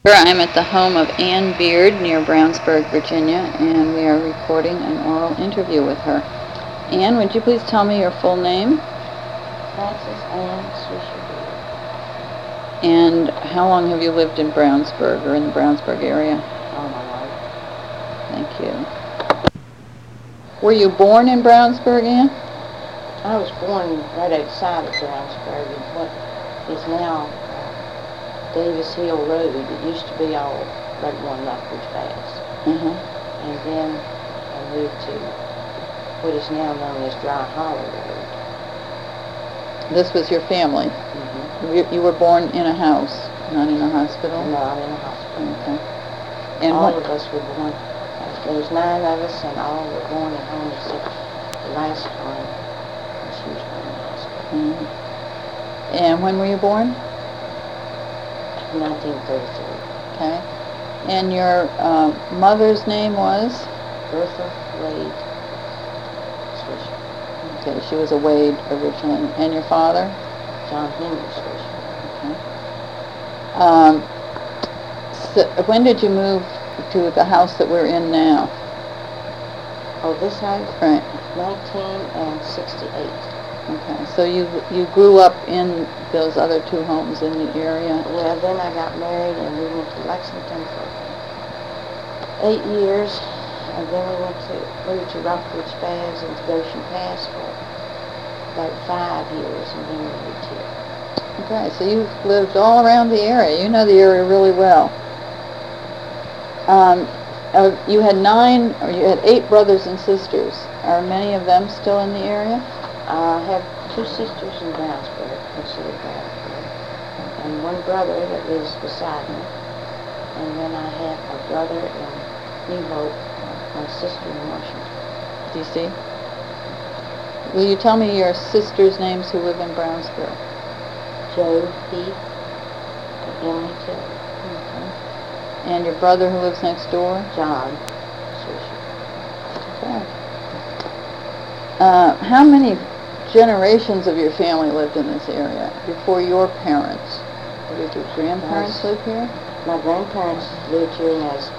I'm at the home of Ann Beard near Brownsburg, Virginia, and we are recording an oral interview with her. Ann, would you please tell me your full name? Frances Ann Swisher Beard. And how long have you lived in Brownsburg or in the Brownsburg area? All my life. Thank you. Were you born in Brownsburg, Ann? I was born right outside of Brownsburg in what is now Davis Hill Road. It used to be all right one Lethbridge Pass. And then I moved to what is now known as Dry Hollow Road. This was your family? You were born in a house, not in a hospital? Not in a hospital. Okay. And all of us were born, there was 9 of us, and all were born at home except the last one, and she was born in the hospital. And when were you born? 1933. Okay. And your mother's name was? Bertha Wade Swisher. Okay, she was a Wade originally. And your father? John Henry Swisher. Okay. So when did you move to the house that we're in now? Oh, this house? Right. 1968. Okay, so you grew up in those other 2 homes in the area? Well, then I got married and we went to Lexington for 8 years, and then we moved to Rockbridge Falls and to Goshen Pass for about 5 years, and then we moved here. Okay, so you've lived all around the area. You know the area really well. You had 8 brothers and sisters. Are many of them still in the area? I have 2 sisters in Brownsburg, considered Brownsburg, and 1 brother that lives beside me, and then I have a brother in New Hope, my sister in Washington, D.C. Will you tell me your sisters' names who live in Brownsburg? Jo Heath and Emily Taylor. Okay. And your brother who lives next door? John Swisher. Okay. How many generations of your family lived in this area before your parents? Did your grandparents live here? My grandparents lived here, and as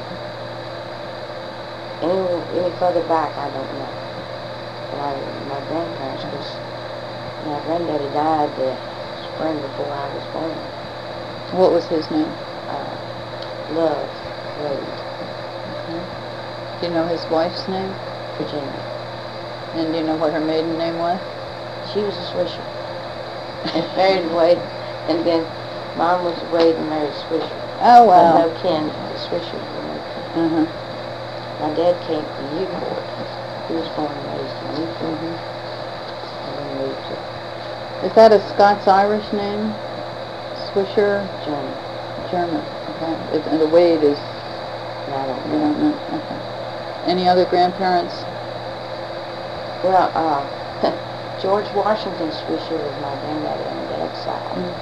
any further back, I don't know. But my grandparents, because my granddaddy died the spring before I was born. What was his name? Love Wade. Okay. Do you know his wife's name? Virginia. And do you know what her maiden name was? She was a Swisher. And married Wade, and then Mom was a Wade and married Swisher. Oh, wow. No kin. The Swishers were no kin. My dad came from Newport. He was born and raised in Newport. And then moved to... Is that a Scots-Irish name? Swisher? German. German. Okay. And the Wade is... No, I don't know. You don't know? Okay. Any other grandparents? Well, George Washington Swisher was my granddaddy on Dad's side.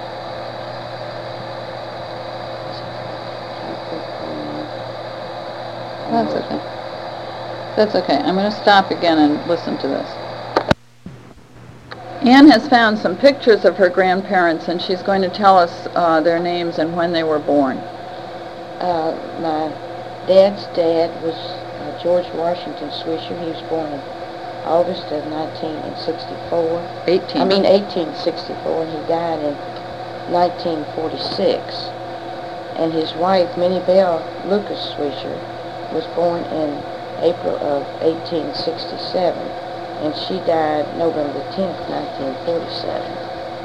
That's okay. That's okay. I'm going to stop again and listen to this. Ann has found some pictures of her grandparents, and she's going to tell us their names and when they were born. My dad's dad was George Washington Swisher. He was born in August of 1864. 1864, and he died in 1946. And his wife, Minnie Bell Lucas Swisher, was born in April of 1867, and she died November 10th, 1947.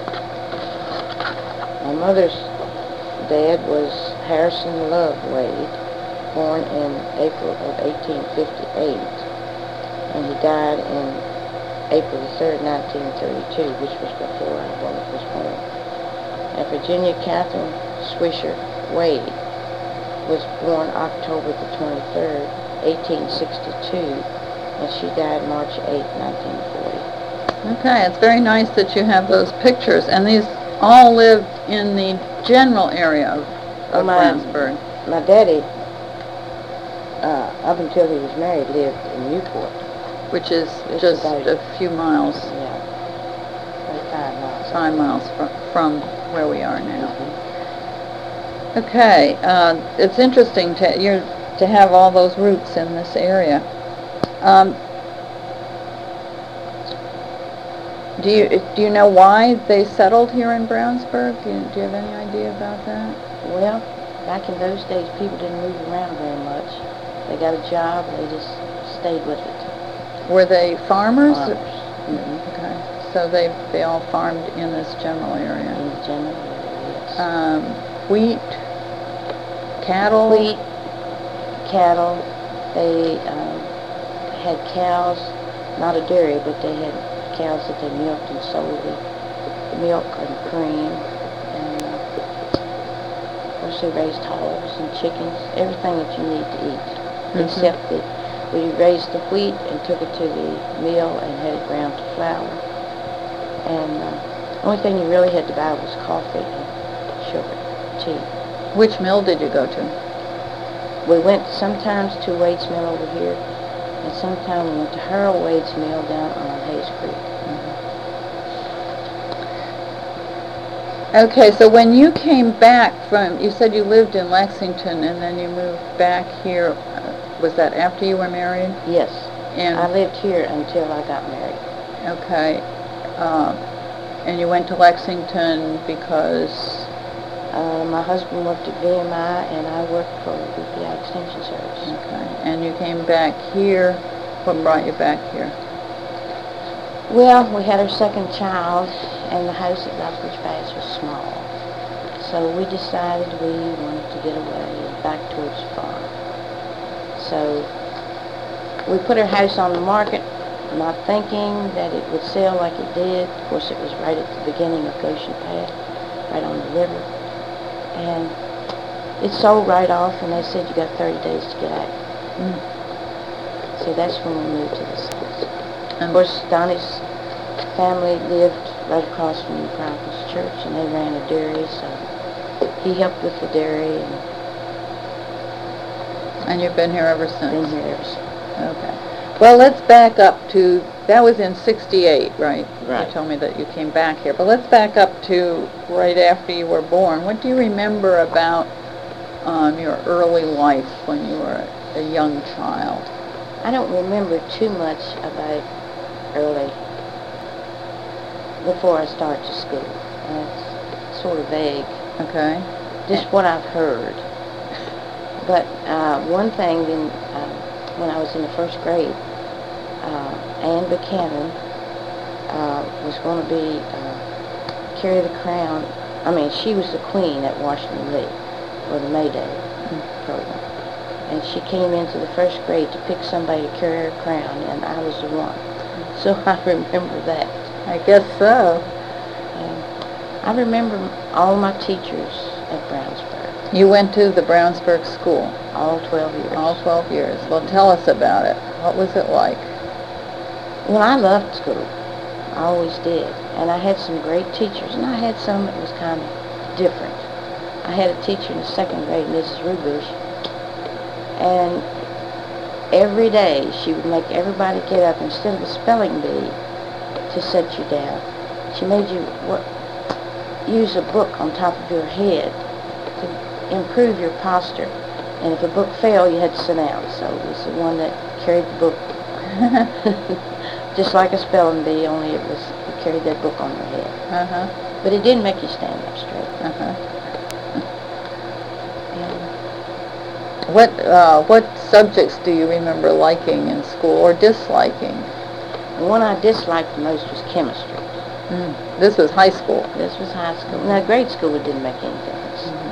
My mother's dad was Harrison Love Wade, born in April of 1858, and he died in April the 3rd, 1932, which was before I was born. And Virginia Catherine Swisher Wade was born October the 23rd, 1862, and she died March 8, 1940. Okay, it's very nice that you have those pictures, and these all lived in the general area of Brownsburg. My daddy, up until he was married, lived in Newport. Which is just a few miles. Yeah, 5 miles. 5 miles from where we are now. Okay, it's interesting to have all those roots in this area. Um, do you know why they settled here in Brownsburg? Do you have any idea about that? Well, back in those days, people didn't move around very much. They got a job, they just stayed with it. Were they farmers? Farmers. Mm-hmm. Okay, so they all farmed in this general area. In the general area, yes. Wheat, cattle? Wheat, cattle. They had cows, not a dairy, but they had cows that they milked and sold the milk and cream. And of course they raised hogs and chickens, everything that you need to eat. Mm-hmm. Except that we raised the wheat and took it to the mill and had it ground to flour. And the only thing you really had to buy was coffee and sugar, tea. Which mill did you go to? We went sometimes to Wade's Mill over here, and sometimes we went to Harold Wade's Mill down on Hayes Creek. Mm-hmm. Okay, so when you came back from, you said you lived in Lexington and then you moved back here. Was that after you were married? Yes. And I lived here until I got married. Okay. And you went to Lexington because? My husband worked at VMI and I worked for BPI Extension Service. Okay. And you came back here. What brought you back here? Well, we had our second child and the house at Lethbridge Pass was small. So we decided we wanted to get away back towards the farm. So we put our house on the market, not thinking that it would sell like it did. Of course, it was right at the beginning of Goshen Path, right on the river. And it sold right off, and they said you got 30 days to get out. Mm. So that's when we moved to this house. Of course, Donnie's family lived right across from the Chronicles Church, and they ran a dairy, so he helped with the dairy. And you've been here ever since? Been here ever since. Okay. Well, let's back up to, that was in 68, right? Right. You told me that you came back here. But let's back up to right after you were born. What do you remember about your early life when you were a young child? I don't remember too much about early, before I started to school. It's sort of vague. Okay. Just what I've heard. But one thing, when I was in the first grade, Anne Buchanan was going to be carry the crown. I mean, she was the queen at Washington Lee for the May Day program, and she came into the first grade to pick somebody to carry her crown, and I was the one. So I remember that. I guess so. And I remember all my teachers at Brownsburg. You went to the Brownsburg school? All 12 years. All 12 years. Well, tell us about it. What was it like? Well, I loved school. I always did. And I had some great teachers, and I had some that was kind of different. I had a teacher in the second grade, Mrs. Rubush, and every day she would make everybody get up, instead of a spelling bee to set you down, she made you use a book on top of your head to improve your posture. And if a book fell, you had to sit down. So it was the one that carried the book. Just like a spelling bee, only it was, you carried that book on your head. Uh-huh. But it didn't make you stand up straight. Uh-huh. And what subjects do you remember liking in school or disliking? the one I disliked the most was chemistry. Mm. This was high school? This was high school. Now, grade school, it didn't make any difference. Mm-hmm.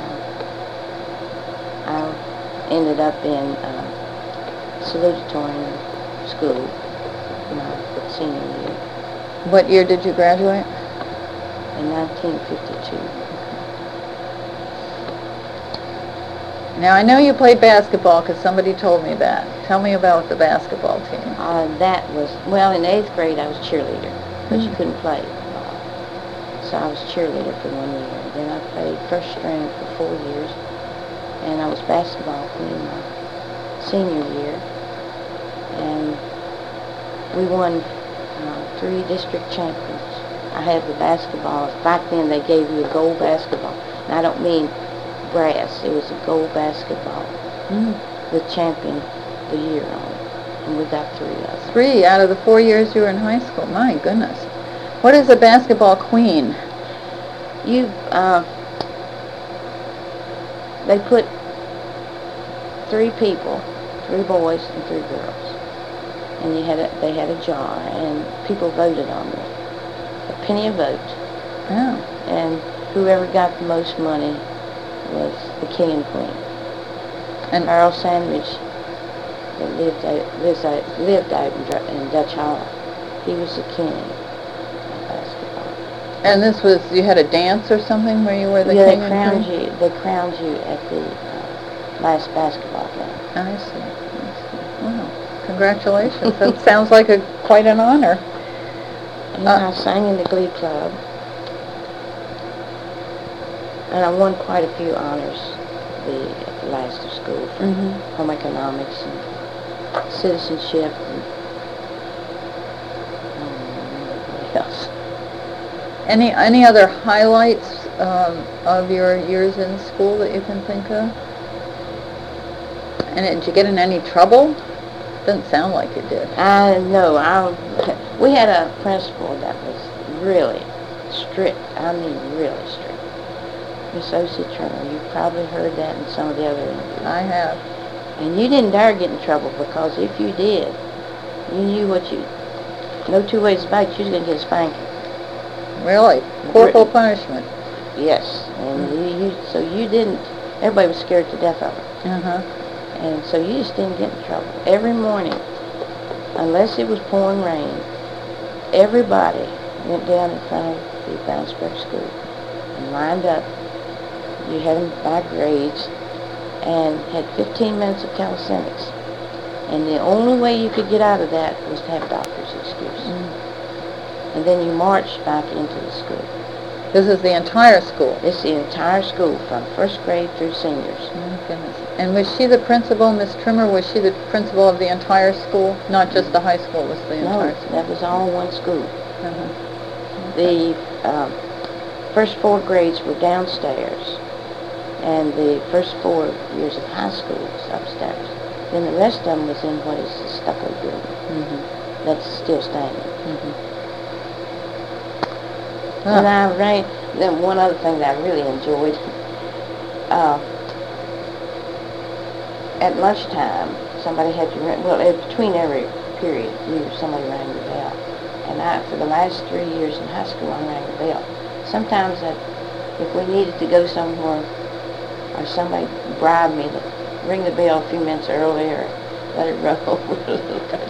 I ended up in salutatorian school my senior year. What year did you graduate? In 1952. Now, I know you played basketball because somebody told me that. Tell me about the basketball team. That was, well, in 8th grade I was cheerleader, because you couldn't play. So I was cheerleader for 1 year. Then I played first string for 4 years, and I was basketball queen my senior year. And we won 3 district champions. I had the basketball. Back then they gave you a gold basketball. And I don't mean brass. It was a gold basketball. Mm. The champion the year on it. And we got 3 of them. 3 out of the 4 years you were in high school. My goodness. What is a basketball queen? They put 3 people, 3 boys and 3 girls. And they had a jar, and people voted on it. A penny a vote. Oh. And whoever got the most money was the king and queen. And Harold Sandwich, that lived out in Dutch Hall, he was the king of basketball. and this was, you had a dance or something where you were the king and queen? They crowned you at the last basketball game. I see. Wow. Congratulations. That sounds like quite an honor. And I sang in the Glee Club. And I won quite a few honors at the last of school for home economics and citizenship and what else. Any other highlights of your years in school that you can think of? And did you get in any trouble? Doesn't sound like you did. No, we had a principal that was really strict. I mean, really strict. Miss O.C. Turner. You've probably heard that in some of the other interviews. I have. And you didn't dare get in trouble, because if you did, you knew no 2 ways about it, you was going to get a spanking. Really? Corporal punishment? Yes. And so you didn't, everybody was scared to death of it. Uh-huh. And so you just didn't get in trouble. Every morning, unless it was pouring rain, everybody went down in front of the Brownsburg School and lined up. You had them by grades and had 15 minutes of calisthenics. And the only way you could get out of that was to have a doctor's excuse. And then you marched back into the school. This is the entire school? It's the entire school, from 1st grade through seniors. My goodness. And was she the principal, Miss Trimmer? Was she the principal of the entire school? Not just the high school, was the entire school? No, that was all one school. Okay. The first 4 grades were downstairs, and the first 4 years of high school was upstairs. Then the rest of them was in what is the stucco building. That's still standing. And then one other thing that I really enjoyed, at lunchtime, somebody had to ring, between every period, somebody rang the bell. And for the last 3 years in high school, I rang the bell. Sometimes if we needed to go somewhere, or somebody bribed me to ring the bell a few minutes early, or let it run over a little bit.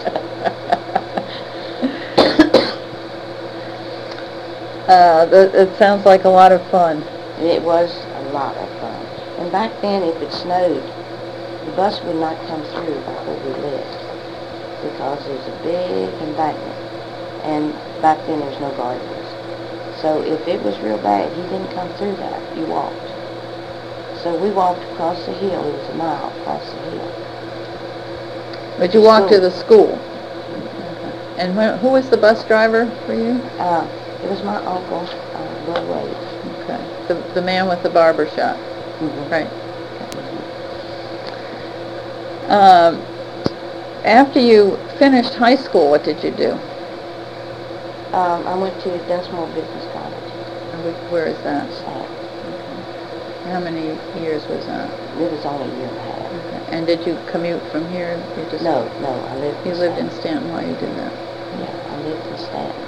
It sounds like a lot of fun. It was a lot of fun. And back then, if it snowed, the bus would not come through by where we lived, because there's a big embankment. And back then, there was no guardrails. So if it was real bad, he didn't come through that. You walked. So we walked across the hill. It was a mile across the hill. But you walked to the school. And who was the bus driver for you? It was my uncle, Bill Wade. Okay. The man with the barber shop. Right. After you finished high school, what did you do? I went to Dunsmore Business College. Where is that? Stanton. Okay. How many years was that? It was only a year and a half. Okay. And did you commute from here? No, I lived in Stanton. You lived in Stanton while you did that? Yeah, I lived in Stanton.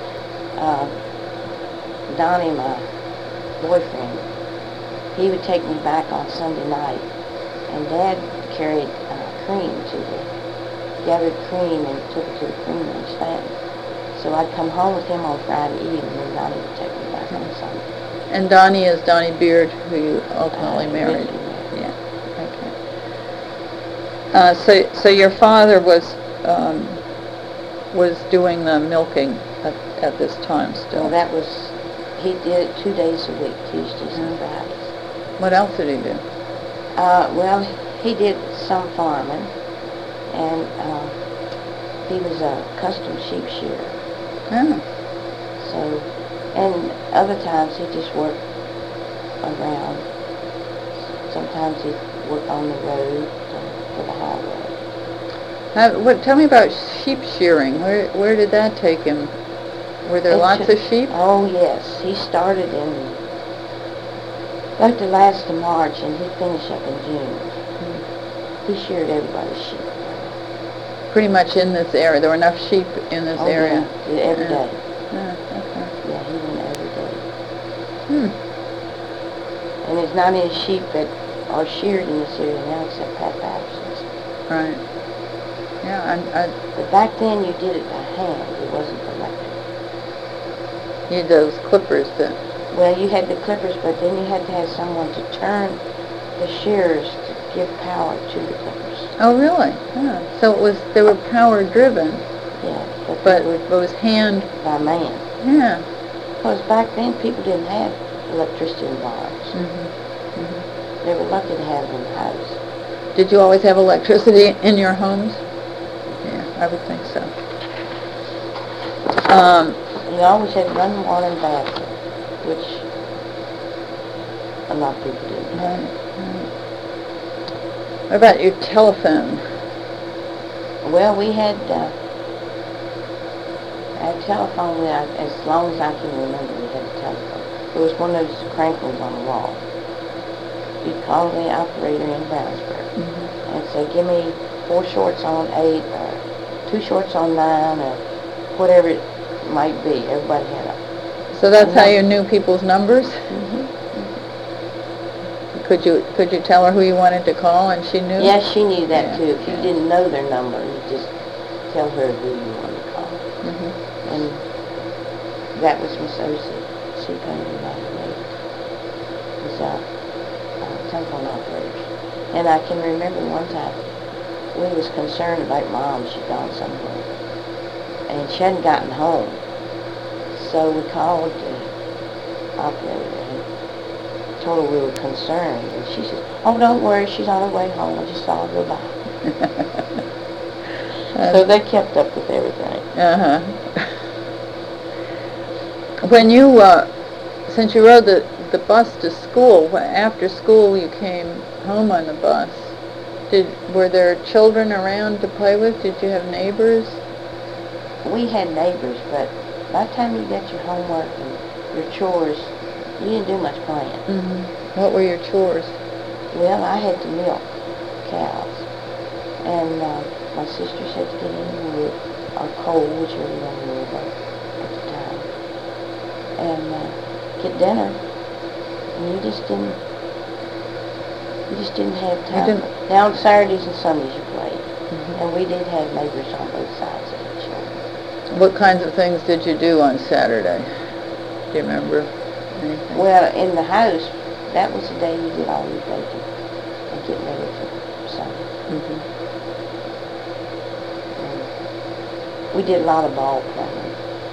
Donnie, my boyfriend, he would take me back on Sunday night, and Dad carried gathered cream and took it to the creamery in Stanton. So I'd come home with him on Friday evening, and Donnie would take me back on Sunday. And Donnie is Donnie Beard, who you ultimately married. Yeah. Okay. So your father was doing the milking at this time still? Well, he did it 2 days a week, Tuesdays and Fridays. What else did he do? Well, he did some farming, and he was a custom sheep shearer. Oh. So, and other times he just worked around Sometimes he'd work on the road for the highway. Tell me about sheep shearing. Where did that take him? Were there lots of sheep? Oh, yes. He started in about the last of March, and he'd finish up in June. He sheared everybody's sheep. Pretty much in this area. There were enough sheep in this area. Yeah, every day. Yeah, okay. Yeah, he went every day. Hmm. And there's not any sheep that are sheared in this area now except Pat Patterson's. Right. Yeah, But back then you did it by hand. It wasn't electric. you had those clippers that... Well, you had the clippers, but then you had to have someone to turn the shears to give power to the clippers. Oh, really? Yeah. So they were power driven. Yeah, But it was hand... by man. Yeah. Because back then people didn't have electricity in barns. Mm-hmm. They were lucky to have it in the house. Did you always have electricity in your homes? Yeah, I would think so. You always had running water and bathroom, which a lot of people didn't have. Right. What about your telephone? Well, we had a telephone, as long as I can remember, we had a telephone. It was one of those cranklers on the wall. You'd call the operator in Brownsburg and say, give me 4 shorts on 8, or 2 shorts on 9, or whatever it might be. Everybody had a... So that's how you knew people's numbers? Could you tell her who you wanted to call and she knew? Yes, she knew that too. If you didn't know their number, you just tell her who you wanted to call. And that was Miss Osie. She came to my late. Was a telephone operator. And I can remember one time we was concerned about Mom. She'd gone somewhere. And she hadn't gotten home. So we called the operator and told her we were concerned. And she said, oh, don't worry, she's on her way home. I just saw her go by. So they kept up with everything. When you, since you rode the bus to school, after school you came home on the bus, were there children around to play with? Did you have neighbors? We had neighbors, but by the time you got your homework and your chores, you didn't do much playing. What were your chores? Well, I had to milk cows, and my sisters had to get in the wood, or coal, whichever one we were at the time, and get dinner. And you just didn't have time. Now on Saturdays and Sundays you played, and we did have neighbors on both sides of each other. What kinds of things did you do on Saturday? Do you remember anything? Well, in the house, that was the day you did all your baking and getting ready for Sunday. We did a lot of ball playing.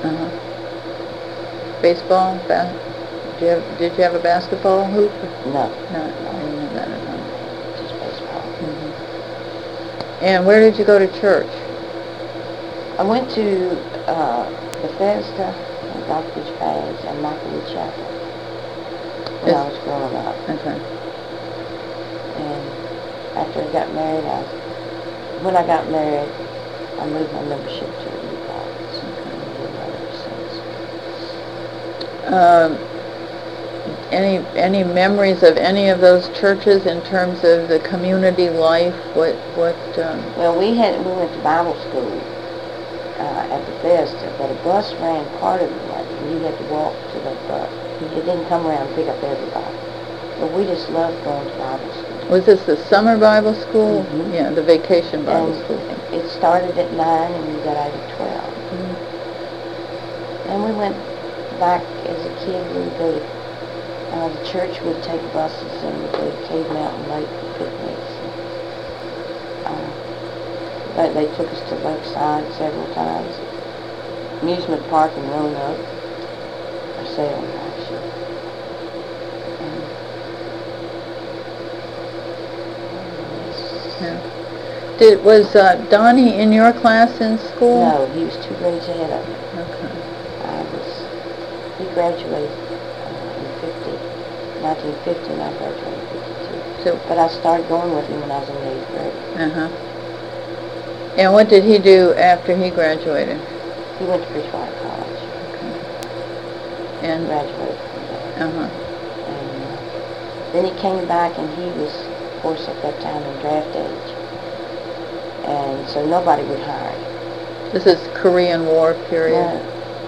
Baseball? Did you have a basketball hoop? No. No, I didn't have that at home. Just baseball. And where did you go to church? I went to Bethesda and Rockbridge Parish and Michaelwood Chapel when I was growing up. Okay. And after I got married, when I got married, I moved my membership to the New Providence. And I've been there ever since. Any memories of any of those churches in terms of the community life? Well, we went to Bible school at Bethesda, but a bus ran part of the way, and you had to walk to the bus. It didn't come around and pick up everybody. But we just loved going to Bible school. Was this the summer Bible school? Yeah, the vacation Bible school. It started at 9 and we got out at 12. And we went back as a kid. We would go to the church would take buses and we'd go to Cave Mountain Lake for picnics. But they took us to Lakeside several times. Amusement Park in Roanoke. Or Salem, actually. Was Donnie in your class in school? No, he was 2 grades ahead of me. Okay. He graduated in 1950, and I graduated in 52. So So, But I started going with him when I was in 8th grade. uh-huh. And what did he do after he graduated? He went to Bridgewater College. And, Graduated from there. uh-huh. And then he came back, and he was, of course, at that time in draft age. And so nobody would hire him. This is Korean War period? No.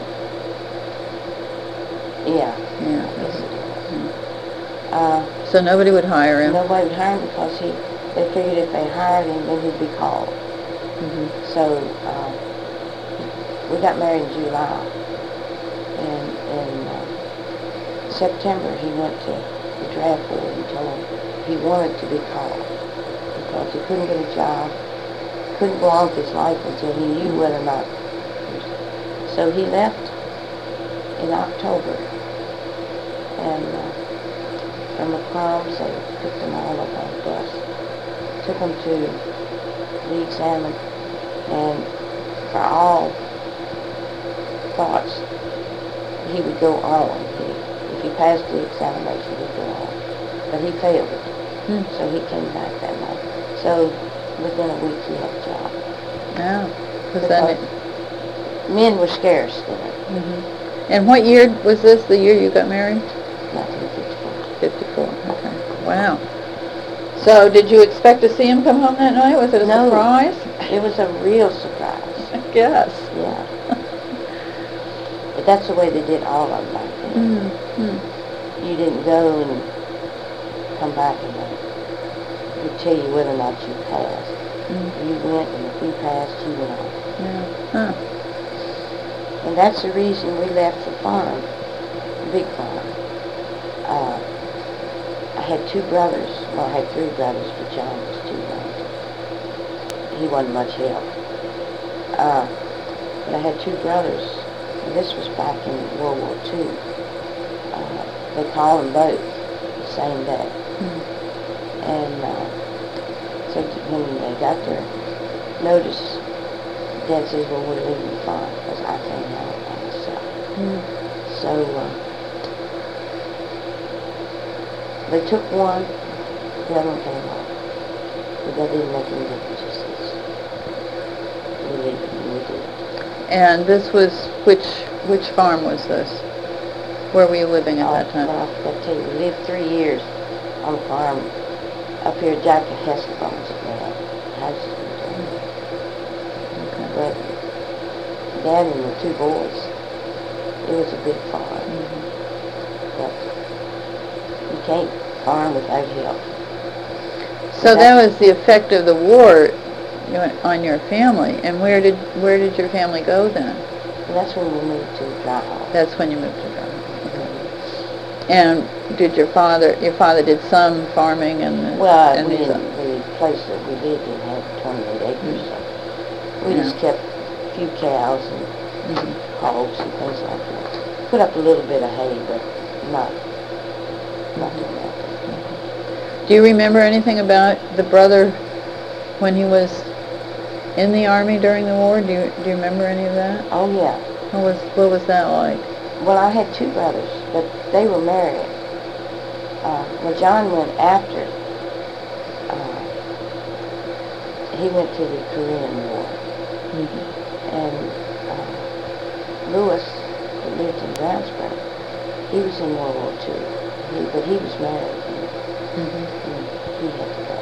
Yeah. Yeah. Yes, it is. Mm. So nobody would hire him? Nobody would hire him because they figured if they hired him, then he'd be called. Mm-hmm. So we got married in July. And in September, he went to the draft board and told them he wanted to be called because he couldn't get a job, couldn't go on with his life until he knew whether or not. So he left in October, and from the Proms, they picked them all up on a bus, took them to re-examine, and for all thoughts, he would go on. If he passed the examination, he'd go on. But he failed it. So he came back that night. So within a week, he had a job. Yeah. Because men were scarce then. Mm-hmm. And what year was this, the year you got married? 1954. 54, okay. Wow. So did you expect to see him come home that night? Was it a surprise? It was a real surprise. I guess. Yeah. But that's the way they did all of them back then. Mm-hmm. You didn't go and come back and they would tell you whether or not you passed. Mm-hmm. You went, and if you passed, you went on. Yeah. Huh. And that's the reason we left the farm, the big farm. I had two brothers. Well, I had three brothers, but John was too young. He wasn't much help. But I had two brothers. And this was back in World War II. They called them both the same day. Mm-hmm. And so when they got their notice, Dad says, well, we're leaving the farm because I came out by myself. Mm-hmm. So they took one, the other one came home. But that didn't make any difference, he says. We're leaving, and we did. And this was, which farm was this? Where were you living at that time? Well, I forgot to tell you, we lived 3 years on a farm up here at Jack Hesselbone's at the houses. Okay. But Dad and the two boys, it was a big farm. Mm-hmm. But you can't farm without help. So that was the effect of the war on your family. And where did your family go then? And that's when we moved to Dry Hall. That's when you moved to Dry Hall. Okay. And did your father did some farming and Well, and the place that we lived in had 28 acres, so we just kept a few cows and hogs and things like that. Put up a little bit of hay, but not too much. Do you remember anything about the brother when he was in the Army during the war? Do you remember any of that? Oh, yeah. What was that like? Well, I had two brothers, but they were married. Well, John went after. He went to the Korean War. Mm-hmm. And Lewis, who lived in Brownsburg, he was in World War II. But he was married. Mm-hmm. And he had to go.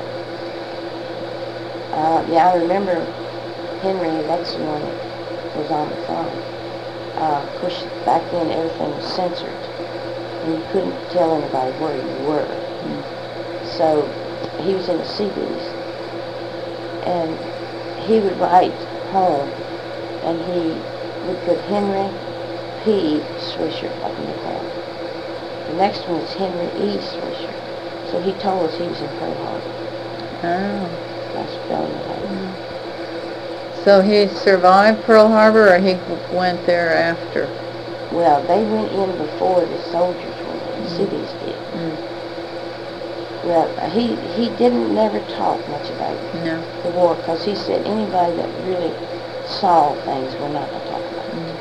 Yeah, I remember Henry, that's the one that was on the farm. Of course, back then everything was censored, and you couldn't tell anybody where you were. So he was in the Seabees, and he would write home, and he would put Henry P. Swisher up in the corner. The next one is Henry E. Swisher. So he told us he was in Pearl Harbor. Oh. That's spelling it out. So he survived Pearl Harbor, or he went there after? Well, they went in before the soldiers went in. The Seabees did. Well, he didn't never talk much about the war, because he said anybody that really saw things, we're not going to talk about it.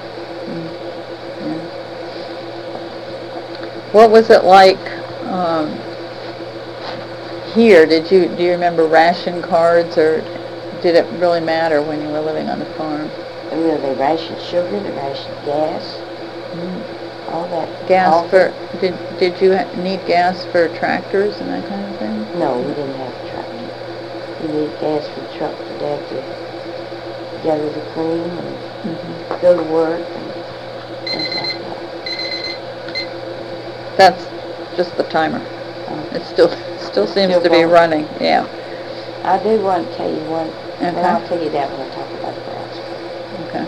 What was it like here, do you remember ration cards, or did it really matter when you were living on the farm? Well, they rationed sugar, they rationed gas, all that. Gas for, did you need gas for tractors and that kind of thing? No, we didn't have a tractor. We needed gas for the truck for Dad to gather the cream and go to work and things like that. That's just the timer. It still seems to be running. Yeah. I do want to tell you one, Okay. and I'll tell you that when I talk about grass. Okay.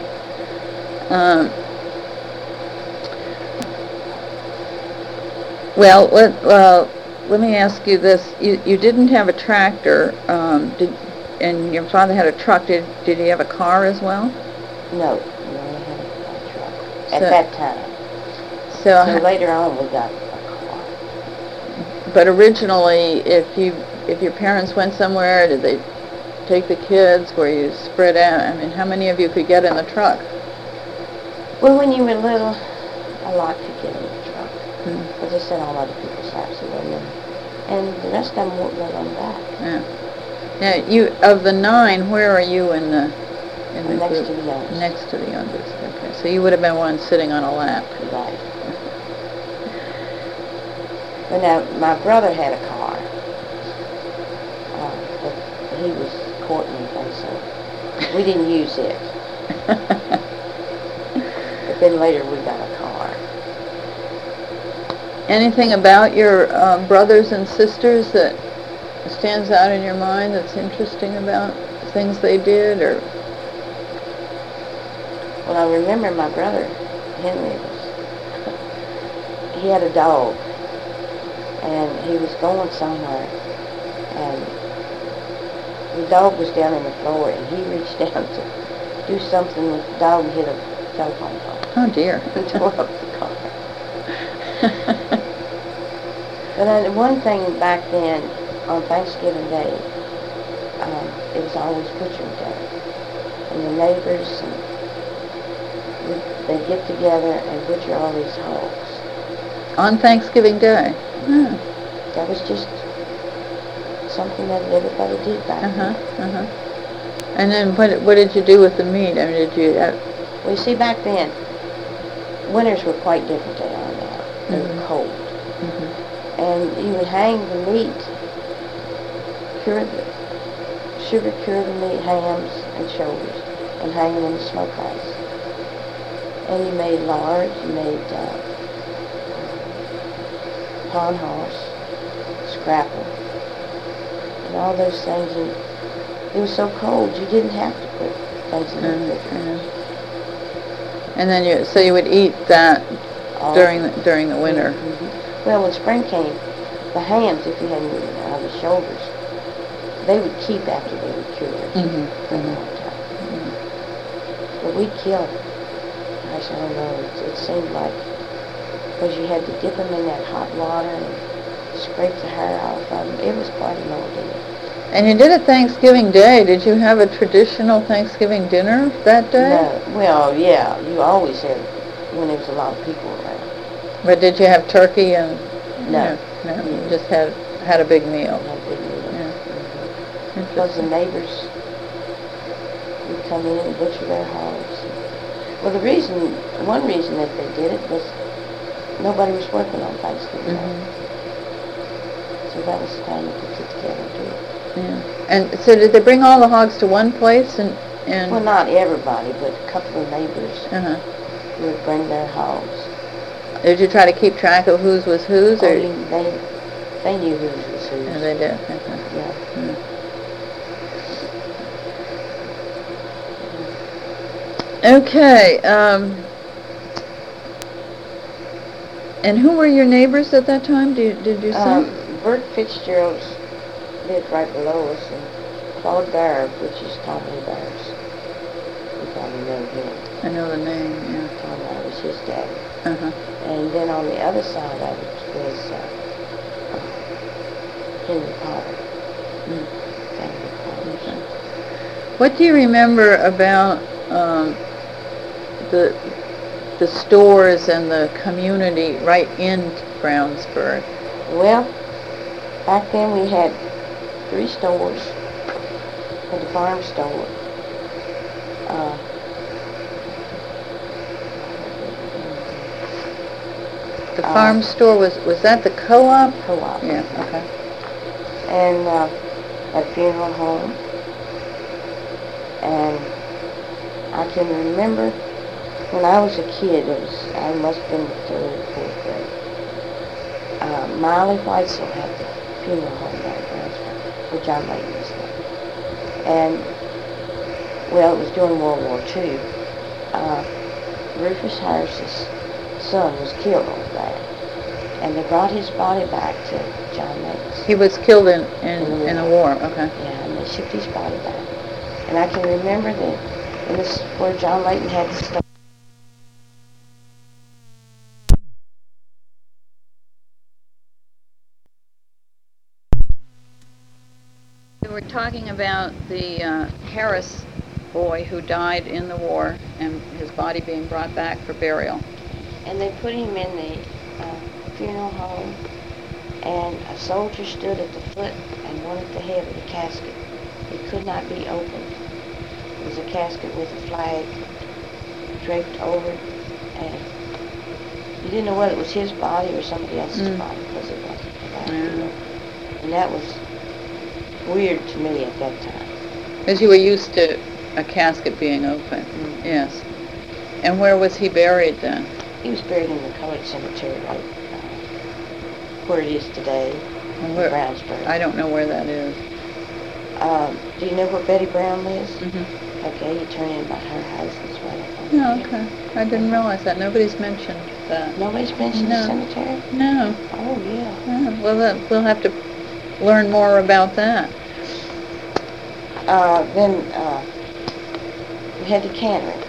Well, let me ask you this. You didn't have a tractor, and your father had a truck. Did he have a car as well? No, we only had a truck at So- that time. So, So later on we got a car. but originally, if your parents went somewhere, did they take the kids? Were you spread out? I mean, how many of you could get in the truck? Well, when you were little, a lot could get in the truck. Hmm. As I said, all other people's houses were in. And the rest of them won't live on back. Yeah. Now, of the 9, where are you in the Next group? to the youngest. Next to the youngest. Okay. So you would have been one sitting on a lap. Right. But now, my brother had a car. But he was courting and things, so we didn't use it. But then later we got a car. Anything about your brothers and sisters that stands out in your mind that's interesting about things they did, or? Well, I remember my brother, Henry, he had a dog, and he was going somewhere, and the dog was down on the floor, and he reached down to do something with the dog and hit a telephone pole. Oh dear. And tore up the car. But then one thing back then, on Thanksgiving Day, it was always butchering day. And the neighbors, and they'd get together and butcher all these hogs. On Thanksgiving Day? Hmm. That was just something that everybody did back then. And then what did you do with the meat? I mean, did you... Well, you see, back then, winters were quite different than they are now. They were cold. And you would hang the meat, sugar cure the meat, hams and shoulders, and hang them in the smokehouse. And you made lard, you made pond horse, scrapple, and all those things. And it was so cold, you didn't have to put things in the refrigerator. And then you would eat that during the winter. Well, when spring came, the hams, if you hadn't eaten the shoulders, they would keep after they were cured for a long time. But we killed, gosh, I don't know, it seemed like, because you had to dip them in that hot water and scrape the hair off of them. It was quite an ordeal. And you did it Thanksgiving Day. Did you have a traditional Thanksgiving dinner that day? No, well, yeah, you always had, when there was a lot of people around. But did you have turkey and... No. No, you just had a big meal. Because the neighbors would come in and butcher their hogs. Well, one reason that they did it was nobody was working on Thanksgiving Day. So that was the time you could get together and do it. Yeah. And so did they bring all the hogs to one place and Well, not everybody, but a couple of neighbors would bring their hogs. Did you try to keep track of whose was whose? Or? They knew whose was whose. Yeah, they did. Yeah. Okay. And who were your neighbors at that time? Did you say? Bert Fitzgerald lived right below us, and Claude Barr, which is Tommy Barr's. You probably know him. I know the name. Yeah. Tom Barr was his daddy. And then on the other side of it was Henry Potter. Family Potters. What do you remember about the stores and the community right in Brownsburg? Well, back then we had 3 stores, had the farm store. The farm store, was that the co-op? Co-op. Yeah, okay. And a funeral home. And I can remember when I was a kid, I must have been in the 3rd or 4th grade. Miley Whitesell had the funeral home down in Brownsburg, where John Layton was there. And, well, it was during World War II. Rufus Harris's son was killed over there. And they brought his body back to John Layton's. He was killed in a war, okay. Yeah, and they shipped his body back. And I can remember that, and this is where John Layton had the stuff. We were talking about the Harris boy who died in the war and his body being brought back for burial. And they put him in the funeral home, and a soldier stood at the foot and one at the head of the casket. It could not be opened. It was a casket with a flag draped over it, and you didn't know whether it was his body or somebody else's body, because it wasn't allowed to be opened. And that was weird to me at that time. Because you were used to a casket being open, yes. And where was he buried then? He was buried in the colored cemetery, right where it is today, in Brownsburg. I don't know where that is. Do you know where Betty Brown lives? Mm-hmm. Okay, you turn in by her house, it's right up on Oh, okay. I didn't realize that. Nobody's mentioned that. Nobody's mentioned the cemetery? No. Oh, yeah. Well, we'll have to learn more about that. Then we had the cannery.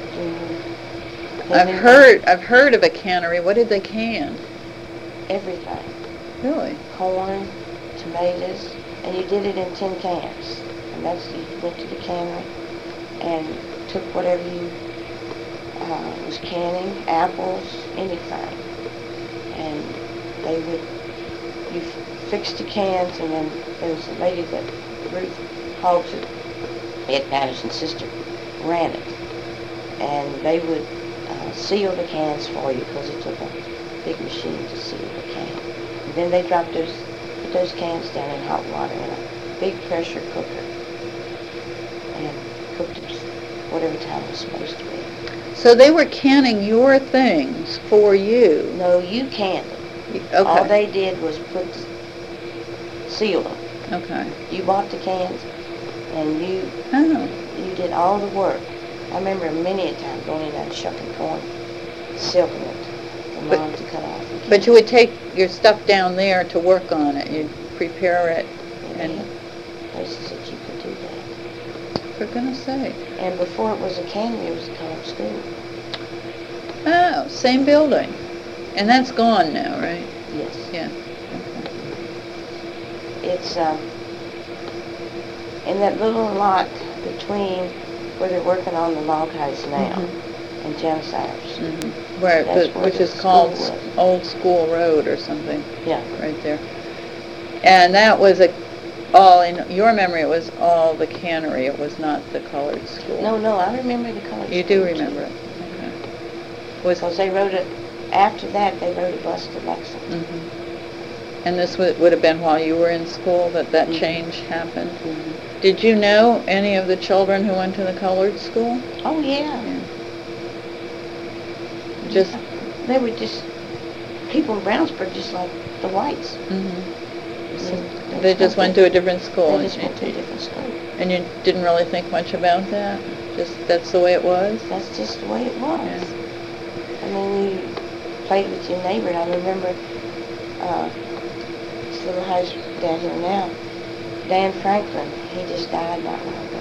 I've heard of a cannery. What did they can? Everything. Really? Corn, tomatoes, and you did it in tin cans. And you went to the cannery and took whatever you was canning, apples, anything. And you fixed the cans, and then there was a lady that Ruth Hoggs, Ed Patterson's sister, ran it. And they would seal the cans for you, because it took a big machine to seal the can. And then they put those cans down in hot water in a big pressure cooker and cooked it whatever time it was supposed to be. So they were canning your things for you? No, you canned them. Okay. All they did was seal them. Okay. You bought the cans, and you did all the work. I remember many a time going in and shucking corn, silking it for Mom to cut off. But you would take your stuff down there to work on it. You'd prepare it. And places that you could do that. For goodness sake. And before it was a cannery, it was a college school. Oh, same building. And that's gone now, right? Yes. Yeah. Okay. It's in that little lot between where they're working on the log house now and Janice Ayers. Which is called Old School Road or something. Yeah. Right there. And that was all in your memory. It was all the cannery. It was not the colored school. No, I remember the colored school. You do remember it. Okay. Because they rode it, after that they rode a bus to Lexington. And this would have been while you were in school that change happened? Did you know any of the children who went to the colored school? Oh, yeah. They were just people in Brownsburg, just like the whites. They just went to a different school. They just went to a different school. And you didn't really think much about that? Just that's the way it was? That's just the way it was. Yeah. I mean, you played with your neighbor. I remember this little house down here now. Dan Franklin, he just died not long ago.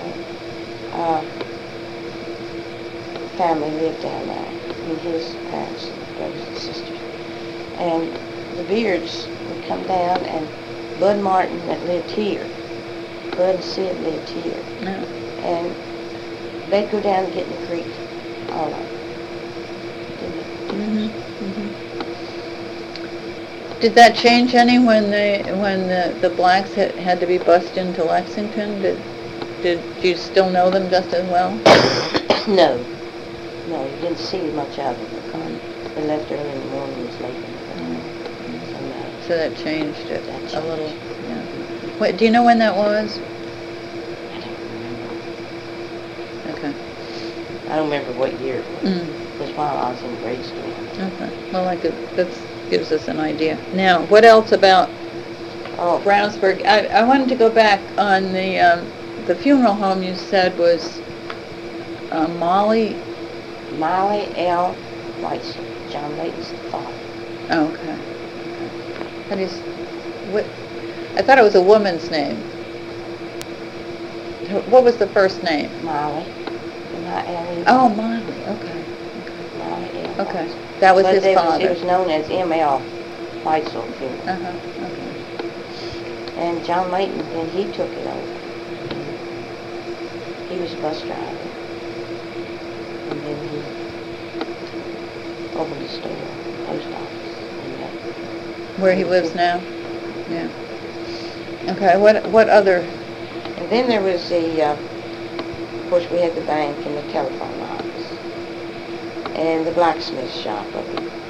Family lived down there. I mean, his parents, brothers and sisters. And the Beards would come down, and Bud Martin that lived here, Bud and Sid lived here. And they'd go down and get in the creek, all of them. Did that change any when the blacks had to be bused into Lexington? Did you still know them just as well? No. No, you didn't see much of them because they left early in the morning and was late in the morning. So no. So that changed it That a changed. little. Yeah. Wait, do you know when that was? I don't remember. Okay. I don't remember what year it was. Mm. It was while I was in grade school. Okay. Well, that gives us an idea. Now, what else about Oh, Brownsburg? I wanted to go back on the funeral home you said was Molly. Molly L. Weitzel, John Layton's father. Oh, okay. That is, what? I thought it was a woman's name. What was the first name? Molly. M-I-L-E. Oh, Molly. Okay. Molly L. Okay. Weitzel. That was But his father. It was known as M.L. Weitzel Funeral. Uh-huh. Okay. And John Layton, then he took it over. He was a bus driver. And then he opened a store, post office. And Where he lives now? Yeah. Okay. What other? And then there was of course, we had the bank and the telephone office. And the blacksmith shop of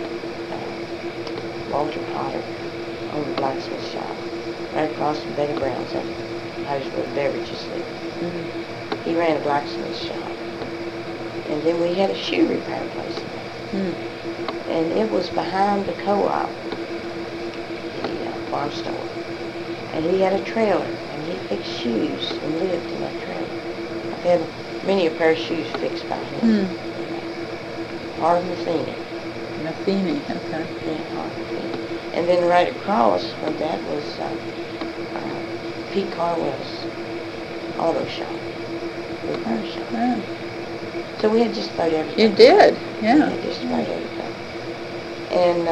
Walter Potter owned the blacksmith shop. Right across from Betty Brown's house where beverages lived. Mm-hmm. He ran a blacksmith shop. And then we had a shoe repair place there. Mm. And it was behind the co-op, the farm store. And he had a trailer, and he fixed shoes and lived in that trailer. I've had many a pair of shoes fixed by him. Harv Matheny. Matheny, okay. Yeah, Harv Matheny. And then right across from that was Pete Carwell's auto shop, repair shop. Yeah. So we had just about everything. You did, We yeah. had just about everything. And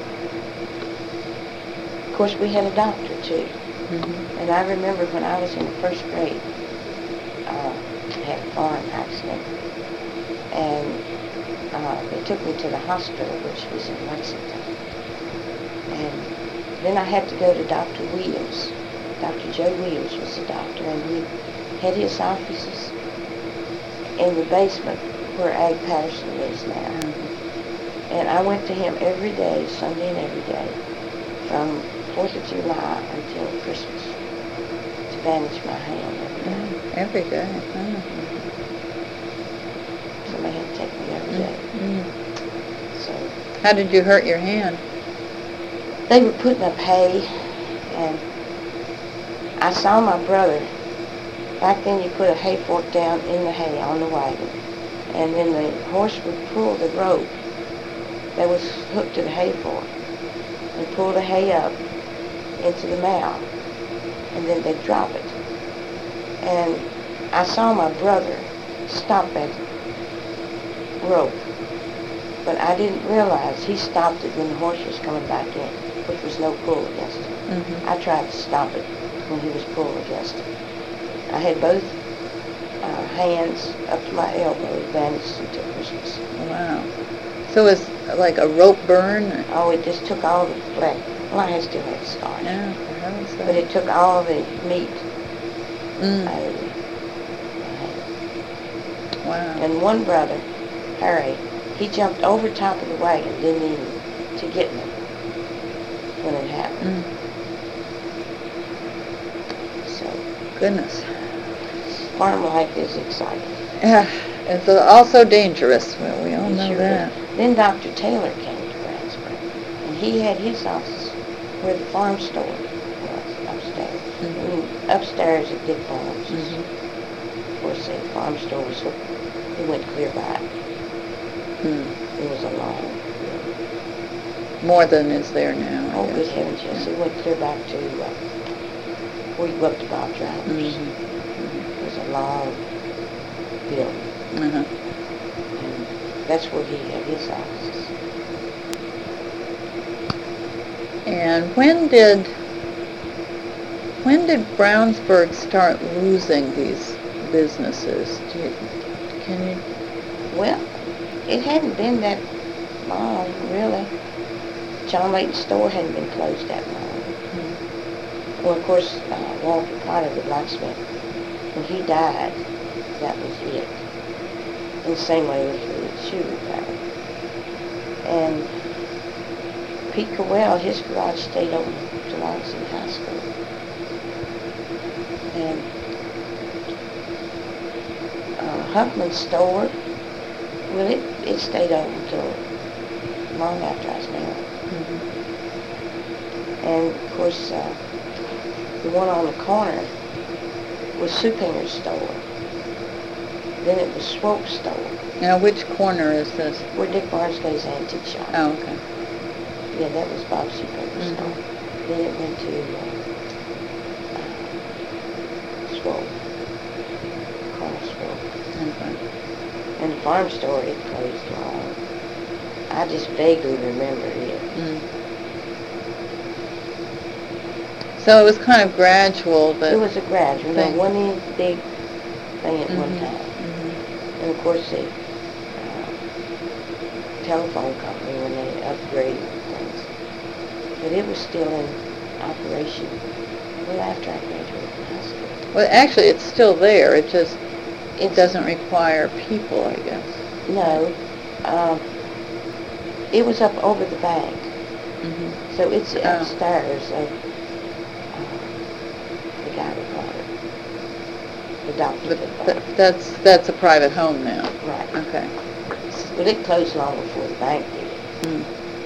of course we had a doctor too. Mm-hmm. And I remember when I was in the first grade, I had a farm accident. And they took me to the hospital, which was in Lexington. And then I had to go to Dr. Williams. Dr. Joe Williams was the doctor, and he had his offices in the basement where Ag Patterson lives now. Mm-hmm. And I went to him every day, Sunday and every day, from 4th of July until Christmas, to bandage my hand every day. Every day. Oh. Somebody had to take me every day. Mm-hmm. So How did you hurt your hand? they were putting up hay, and I saw my brother. Back then you put a hay fork down in the hay on the wagon, and then the horse would pull the rope that was hooked to the hay fork and pull the hay up into the mound, and then they'd drop it. And I saw my brother stop that rope, but I didn't realize he stopped it when the horse was coming back in, which was no pull against it. Mm-hmm. I tried to stop it when he was pulling against it. I had both hands up to my elbow bandaged until Christmas. Wow. So it was like a rope burn? Oh, it just took all the flesh. Well, I still had scars. Yeah, for heaven's sake. But it took all the meat Mm. out of it. Wow. And one brother, Harry, he jumped over top of the wagon, didn't even to get me when it happened. So, Goodness. farm life is exciting. Yeah, it's also dangerous. Well, we all It know sure that. is. Then Dr. Taylor came to Brownsburg, and he had his office where the farm store was upstairs. Mhm. And upstairs at Dick Barnes. Mhm. Of course, the farm store was hooked. It went clear back. Hmm. It was a long More than is there now. I Oh, guess. good heavens, yes. It went clear back to where you go up to Bob Drivers. Mhm. It was a long building, Uh-huh. and that's where he had his offices. And when did Brownsburg start losing these businesses? Can you? Well, it hadn't been that long, really. John Layton's store hadn't been closed that long. Well, of course, Walter Potter, the blacksmith, when he died, that was it. And the same way with the shoe repair. And Pete Cowell, his garage stayed open till I was in high school. And Huffman's store, well, it stayed open till long after I was married. And, of course, the one on the corner was Supinger's store. Then it was Swope's store. Now, which corner is this? Where Dick Barnes got his antique shop. Oh, okay. Yeah, that was Bob Supinger's store. Then it went to Swope. Carl Swope. Okay. And the farm store, it closed long. I just vaguely remember it. So it was kind of gradual, but... It was a gradual. thing. No, one big thing at one time. And of course the telephone company when they upgraded things. But it was still in operation well after I graduated from high school. Well, actually, it's still there. It just doesn't require people, I guess. No. It was up over the bank. So it's upstairs of the guy that bought it. The doctor that bought it. That's a private home now. Right. Okay. But it closed long before the bank did. And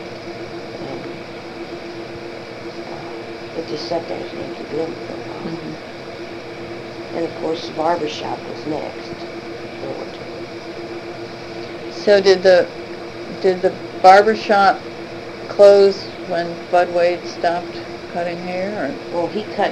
it just sat there as an empty building for a while. And of course the barber shop was next door to it. So did the barber shop close when Bud Wade stopped cutting hair? Or? Well, he cut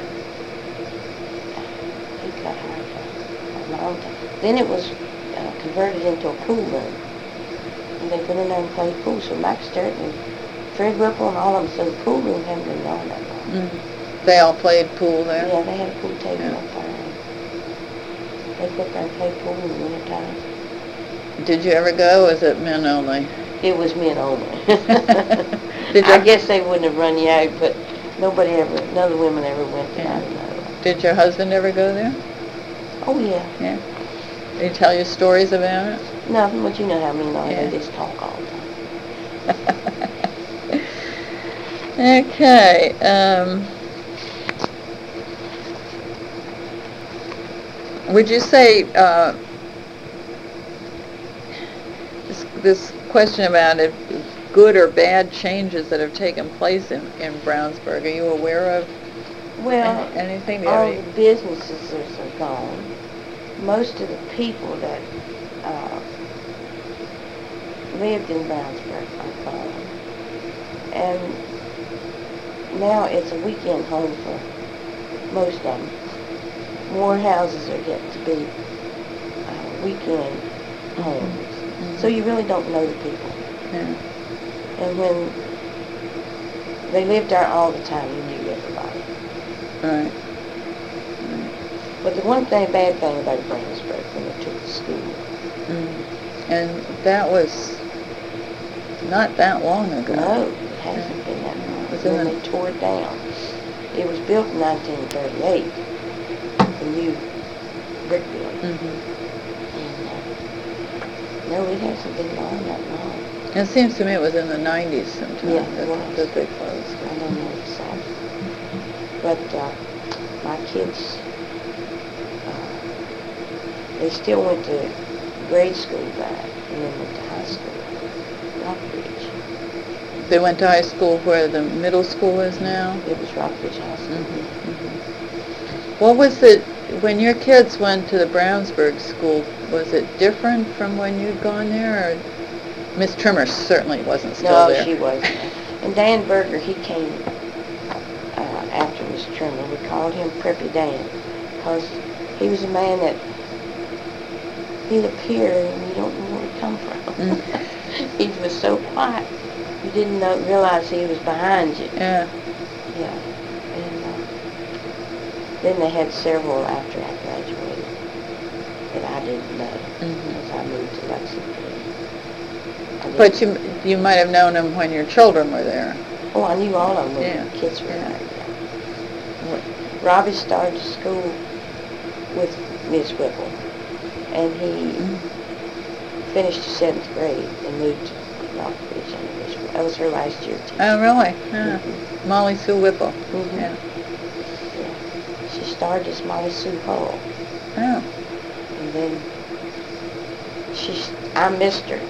hair for a long time. Then it was converted into a pool room. And they went in there and played pool. So Max Sturt and Fred Whipple and all of them, so the pool room hadn't been gone that long. They all played pool there? Yeah, they had a pool table up there. They'd go up there and play pool in the wintertime. Did you ever go, or was it men only? It was men only. Did I guess they wouldn't have run you out, but none of the women ever went that I know. Did your husband ever go there? Oh, yeah. Yeah. Did he tell you stories about it? Nothing, but you know how men are. They just talk all the time. Okay. Would you say this question about it, good or bad changes that have taken place in Brownsburg, are you aware of anything? All the businesses are gone. Most of the people that lived in Brownsburg are gone. And now it's a weekend home for most of them. More houses are getting to be weekend homes. So you really don't know the people. Yeah. And when they lived there all the time, you knew everybody. Right. But the bad thing about Brownsburg, when they took the school. And that was not that long ago. No, it hasn't been that long. When they tore it down. It was built in 1938, the new brick building. No, it hasn't been that long. It seems to me it was in the 90s sometime that they closed. I don't know exactly. But my kids, they still went to grade school back and then went to high school. Rockbridge. They went to high school where the middle school is now? It was Rockbridge High School. What was it, when your kids went to the Brownsburg school, was it different from when you'd gone there? Or Miss Trimmer certainly wasn't still there. No, she wasn't. And Dan Berger, he came after Miss Trimmer. We called him Preppy Dan because he was a man that he'd appear and you don't know where he come from. He was so quiet. You didn't realize he was behind you. Yeah. Yeah. And then they had several after I graduated that I didn't know because I moved to Lexington. But you might have known them when your children were there. Oh, I knew all of them when Yeah. the kids were Yeah. there. Robbie started school with Miss Whipple, and he finished the 7th grade and moved to Rockbridge Elementary. That was her last year teaching. Oh, really? Yeah. Mhm. Molly Sue Whipple. Mhm. Yeah. Yeah. She started as Molly Sue Hall, Oh. and then I missed her.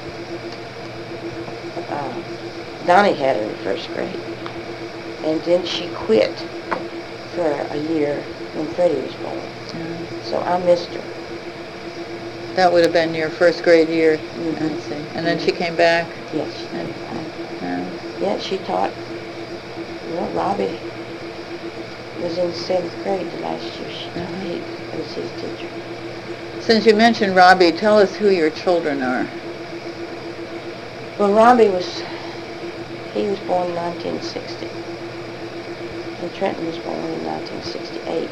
Donnie had her in 1st grade, and then she quit for a year when Freddie was born. So I missed her. That would have been your 1st grade year. Mhm. I see. And then she came back. Yes, she And, did. Yeah, she taught. Robbie was in 7th grade the last year she taught. He was his teacher. Since you mentioned Robbie, tell us who your children are. Well, Robbie was born in 1960, and Trenton was born in 1968.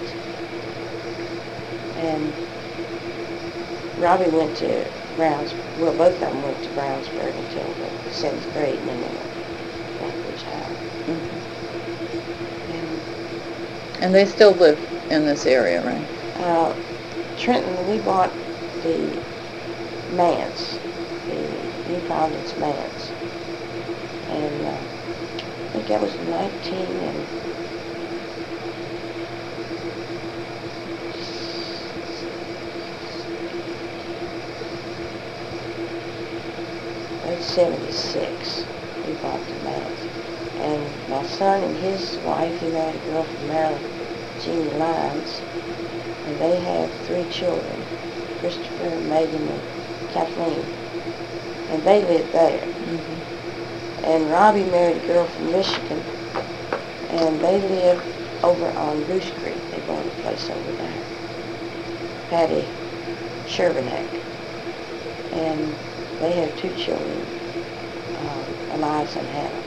And Robbie went to both of them went to Brownsburg until the 7th grade, and then they went to Rockbridge High. And they still live in this area, right? Trenton, we bought the manse, the New Providence manse, and I think that was 1976. We bought the manse, and my son and his wife, he married a girl from Maryland, Jeannie Lyons, and they have 3 children, Christopher, Megan, and Kathleen, and they live there. And Robbie married a girl from Michigan, and they live over on Goose Creek. They bought a place over there, Patty Shervinack, and they have 2 children, Eliza and Hannah.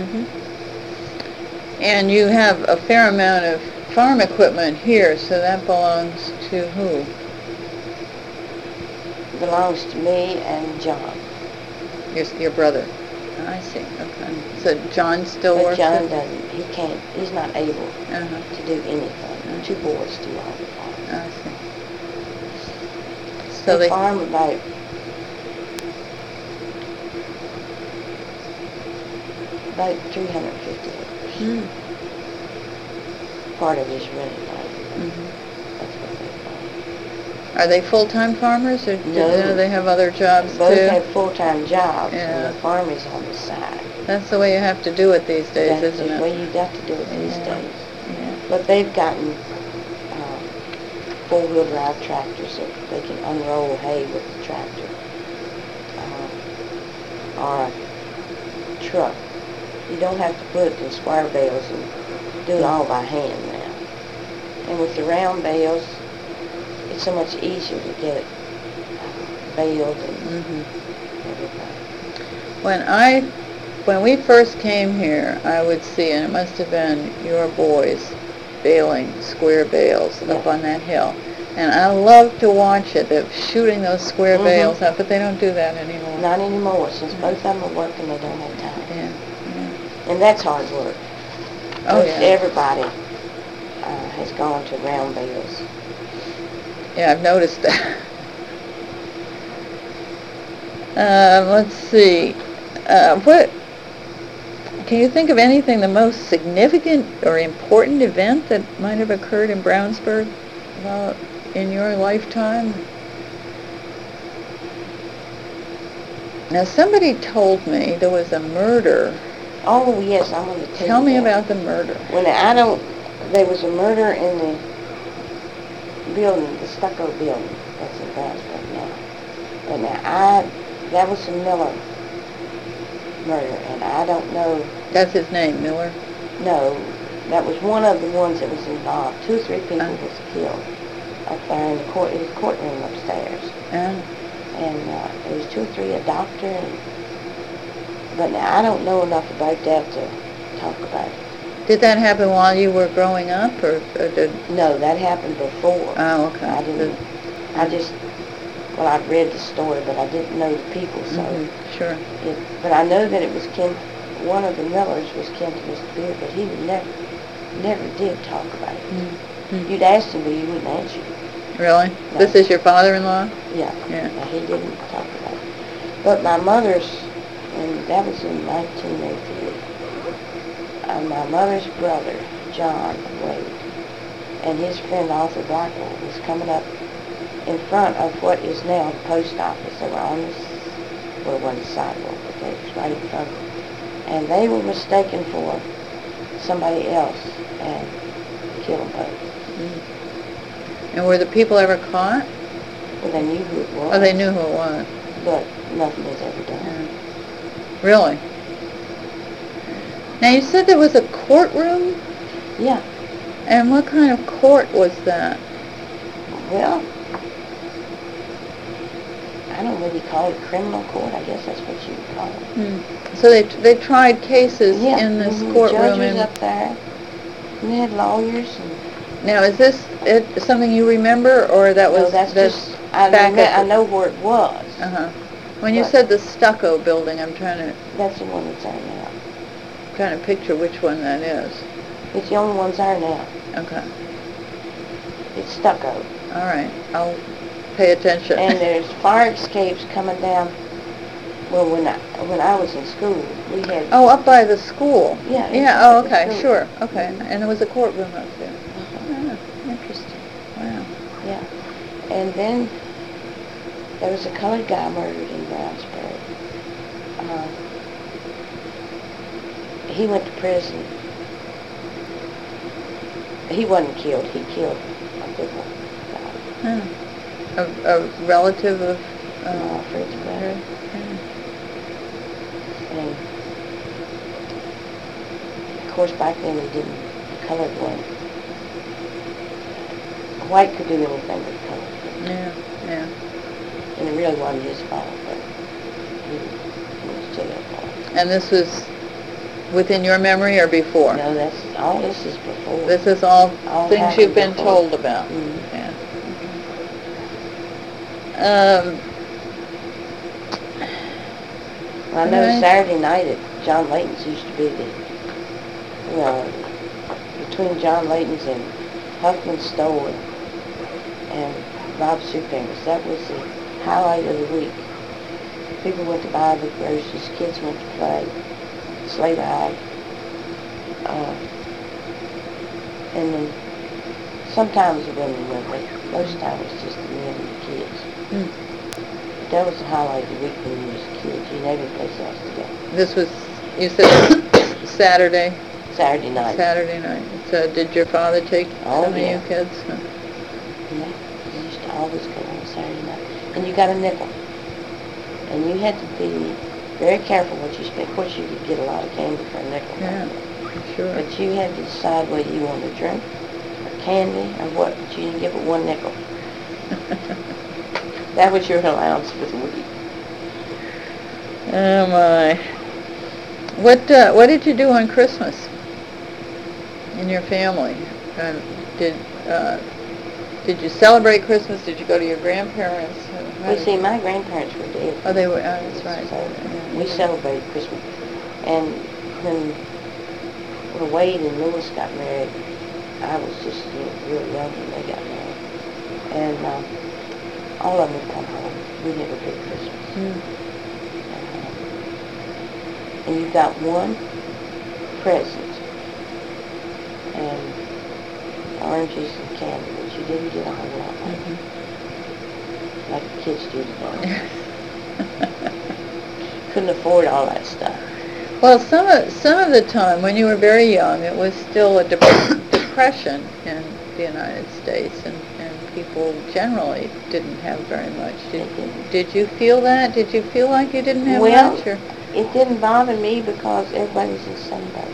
And you have a fair amount of farm equipment here, so that belongs to who? Belongs to me and John. Your brother. I see. Okay. So John still But works? John doesn't. He can't. He's not able Uh-huh. to do anything. 2 boys do all the farm. I see. So they farm about 350 acres. Part of it is rented land. That's what they farm. Are they full-time farmers, or do No. they have other jobs Both too? have full-time jobs, Yeah. and the farm is on the side. That's the way you have to do it these days, That's isn't the it? way you got to do it these Yeah. days. Yeah. But they've gotten 4-wheel drive tractors that they can unroll hay with the tractor, or a truck. You don't have to put it in square bales and do it all by hand now. And with the round bales, it's so much easier to get baled and everything. When we first came here, I would see, and it must have been your boys baling square bales up on that hill. And I loved to watch it, shooting those square bales up, but they don't do that anymore. Not anymore. Since both of them are working, they don't have time. Yeah. And that's hard work. Oh, yeah. Everybody has gone to round bales. Yeah, I've noticed that. Let's see. Can you think of anything, the most significant or important event that might have occurred in Brownsburg in your lifetime? Now, somebody told me there was a murder. Oh, yes, I'm going to Tell me you that. about the murder. There was a murder in the building, the stucco building that's in Brownsburg now. But now, that was a Miller murder, and I don't know. That's his name, Miller? No, that was one of the ones that was involved. 2 or 3 people was killed up there in the courtroom upstairs. And there was 2 or 3, a doctor, but now I don't know enough about that to talk about it. Did that happen while you were growing up, or did... No, that happened before. Oh, okay. I'd read the story, but I didn't know the people, so... Sure. But I know that it was one of the Millers was kin to Mr. Beard, but he would never did talk about it. Mm-hmm. You'd ask him, but he wouldn't answer you. Really? No. This is your father-in-law? Yeah. Yeah. No, he didn't talk about it. But my mother's, and that was in 1988, my mother's brother, John Wade, and his friend Arthur Blackwell was coming up in front of what is now the post office. They were on this, well, it wasn't the sidewalk, but they was right in front of it. And they were mistaken for somebody else and killed them both. Mm. And were the people ever caught? Well, they knew who it was. Oh, they knew who it was. But nothing was ever done. Yeah. Really? Now, you said there was a courtroom? Yeah. And what kind of court was that? Well, I don't know whether you call it criminal court. I guess that's what you would call it. Hmm. So they tried cases in this courtroom. Judges up there. And they had lawyers. And now, is this something you remember, or that was... No, that's just... I know where it was. Uh-huh. When you said the stucco building, I'm trying to... That's the one that's there now. Trying to picture which one that is. It's the only ones there now. Okay. It's stucco. All right. I'll pay attention. And there's fire escapes coming down. Well, when I was in school, we had... Oh, up by the school. Yeah. Yeah, oh, okay, sure. Okay. And there was a courtroom up there. Uh-huh. Oh, interesting. Wow. Yeah. And then there was a colored guy murdered in Brownsburg. He went to prison. He wasn't killed. He killed a different guy. A relative of... Fred's brother. And of course back then they didn't, the colored one. White could do anything but colored. Yeah, yeah. And it really wasn't his fault, but he was jailed for it. And this was within your memory or before? No, all this is before. This is all things you've been before. told about. Mm-hmm. Yeah. Well, I know Saturday night at John Layton's used to be between John Layton's and Huffman's store and Bob Supinger's. That was the highlight of the week. People went to buy the groceries, kids went to play, sleigh ride, and then sometimes the women went, but most of the time it was just the men and the kids. Mm. That was the highlight of the week when you was a kid. You had any place else to go. This was, you said Saturday? Saturday night. Saturday night. So did your father take some of yeah. you kids? Huh? Yeah, we used to always go on Saturday night. And you got a nickel. And you had to be very careful what you spent. Of course, you could get a lot of candy for a nickel. Yeah, sure. But you had to decide whether you wanted a drink or candy or what. But you didn't give it one nickel. That was your allowance for the week. Oh my! What did you do on Christmas in your family? Did you celebrate Christmas? Did you go to your grandparents? Well, see, my grandparents were dead. Oh, they were. Oh, that's right. So we celebrated Christmas, and when Wade and Lewis got married, I was just real young when they got married, and all of them would come home. We never did Christmas. Mm. And you got one present, and oranges and candy, but you didn't get a whole lot like the kids do today. Couldn't afford all that stuff. Well, some of the time when you were very young, it was still a depression in the United States, and people generally didn't have very much. Did you feel that? Did you feel like you didn't have much? Or? It didn't bother me because everybody was in the same boat.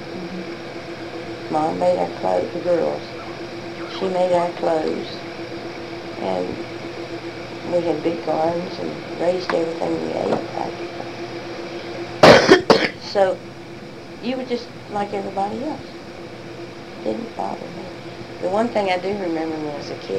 Mom made our clothes, the girls. She made our clothes, and we had big gardens and raised everything we ate. So you were just like everybody else. It didn't bother me. The one thing I do remember when I was a kid.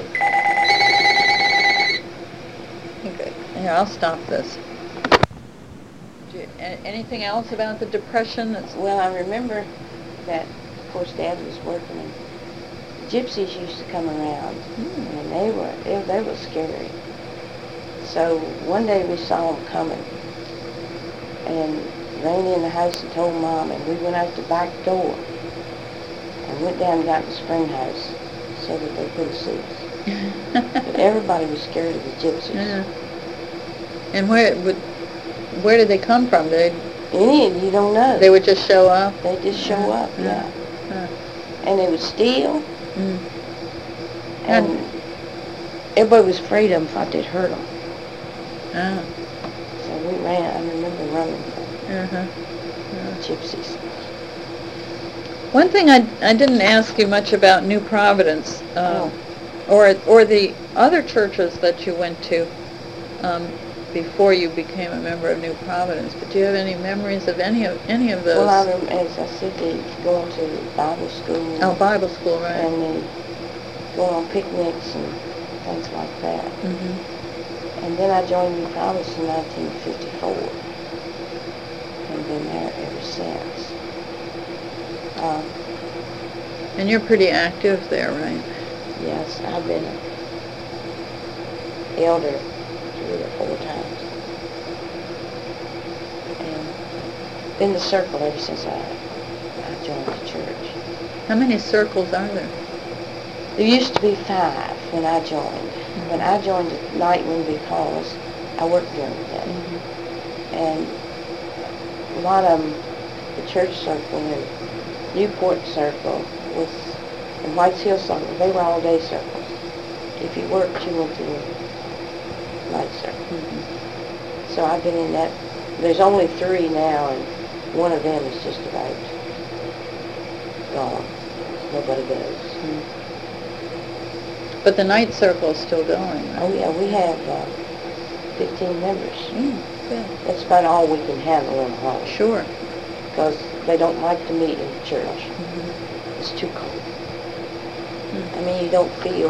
Okay. Here, I'll stop this. Anything else about the Depression that's... Well, I remember that, of course, Dad was working, and gypsies used to come around, and they were scary. So one day we saw them coming, and ran in the house and told Mom, and we went out the back door and went down and got the spring house so that they couldn't see us. But everybody was scared of the gypsies. Yeah. And where did they come from? You don't know. They would just show up? They just show up, yeah. And they would steal. And everybody was afraid of them, thought they'd hurt them. So we ran. I remember running from gypsies. One thing I didn't ask you much about New Providence, or the other churches that you went to before you became a member of New Providence. But do you have any memories of any of those? Well, as I said, they going to Bible school. Oh, Bible school, right? And they go on picnics and things like that. And then I joined New Providence in 1954, and been there ever since. And you're pretty active there, right? Yes, I've been elder 3 or 4 times. And been the circle ever since I joined the church. How many circles are there? There used to be 5 when I joined. When I joined at night because I worked during the day. And a lot of them, the church circle and Newport circle and White's Hill circle, they were all day circles. If you worked, you went to the night circle. So I've been in that. There's only 3 now, and one of them is just about gone. Nobody goes. But the night circle is still going, right? Oh yeah, we have 15 members. Good. That's about all we can handle in a home. Sure. Because they don't like to meet in the church. It's too cold. I mean, you don't feel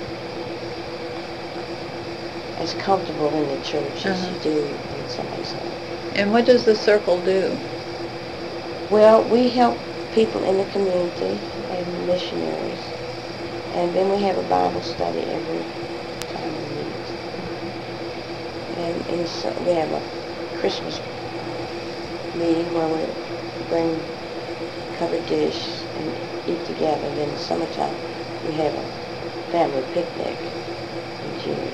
as comfortable in the church as you do in somebody's home. And what does the circle do? Well, we help people in the community and missionaries. And then we have a Bible study every time we meet. And we have a Christmas meeting where we bring covered dish and eat together. And in the summertime, we have a family picnic in June.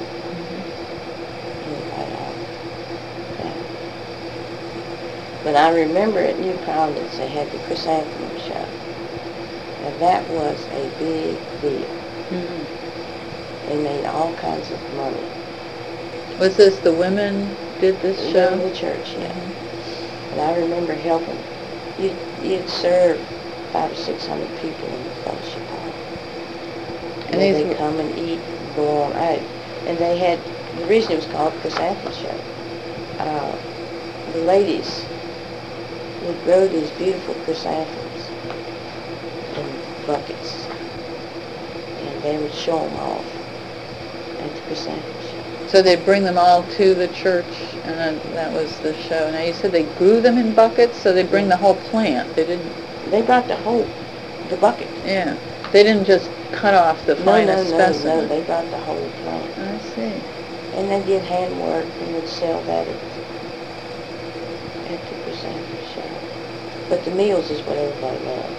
But I remember at New Providence they had the Chrysanthemum Show. Now that was a big deal. They made all kinds of money. Was this the women did this show? In the church, yeah. And I remember helping. You'd serve 500 or 600 people in the fellowship hall. And they'd come and eat and go on out. And they had, the reason it was called Chrysanthemum Show, the ladies would grow these beautiful chrysanthemums in buckets, and they would show them off at the chrysanthemum show. So they'd bring them all to the church, and then that was the show. Now you said they grew them in buckets, so they'd bring the whole plant. They didn't... They brought the bucket. Yeah. They didn't just cut off the finest specimen. No, they brought the whole plant. I see. And they did handwork and would sell that at the chrysanthemum show. But the meals is what everybody loved.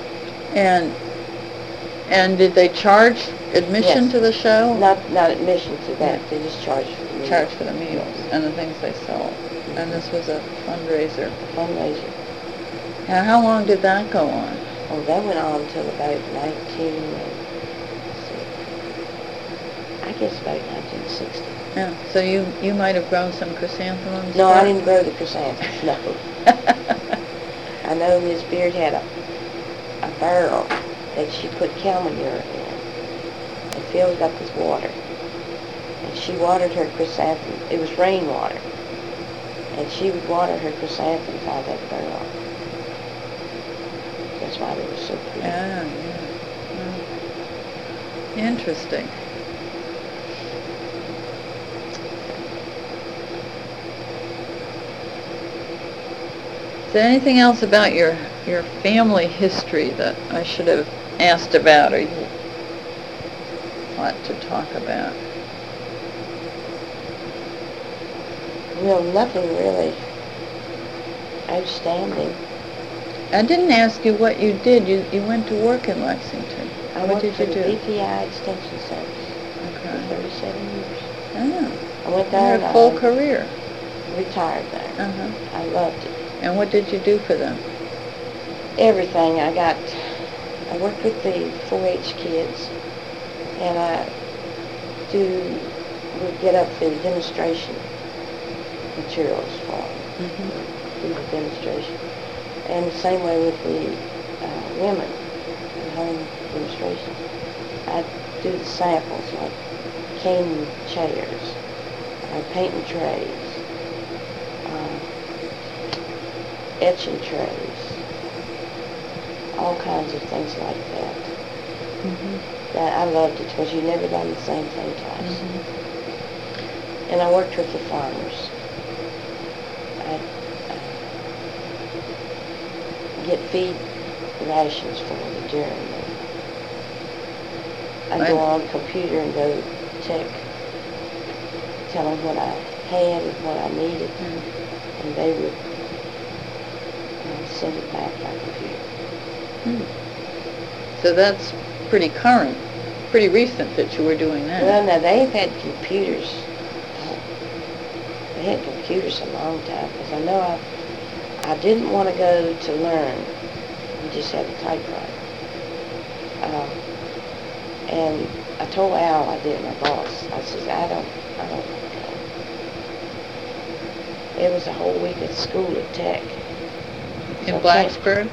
And did they charge admission to the show? Not admission to that. They just charged for the meals. Charged for the meals and the things they sold. And this was a fundraiser. Fundraiser. Now, how long did that go on? Oh, that went on until about I guess about 1960. Yeah. So you might have grown some chrysanthemums? No, I didn't grow the chrysanthemums, no. I know Miss Beard had a barrel that she put Kelmanure in and filled up with water. And she watered her chrysanthemum. It was rainwater. And she would water her chrysanthemums out of that barrel. That's why they were so pretty. Yeah. Interesting. Is there anything else about your family history that I should have asked about or you want to talk about? Well, nothing really outstanding. I didn't ask you what you did. You went to work in Lexington. I What worked did for you the do? BPI Extension Service for Okay. 37 years. Oh, I went you there had and a full I career. retired there. Uh-huh. I loved it. And what did you do for them? Everything. I worked with the 4-H kids, and would get up the demonstration materials for them, do the demonstration. And the same way with the women at home demonstrations. I do the samples like cane chairs, painting trays, etching trays, all kinds of things like that. That I loved it because you never done the same thing twice. And I worked with the farmers. I'd get feed rations for them during the... I'd go on the computer and go tell them what I had and what I needed, and they would send it back by computer. So that's pretty current, pretty recent that you were doing that. Well, now they've had computers. They had computers a long time, because I know I didn't want to go to learn. We just had a typewriter. And I told Al, I did, my boss, I said, I don't want to go. It was a whole week at school at Tech. In Blacksburg?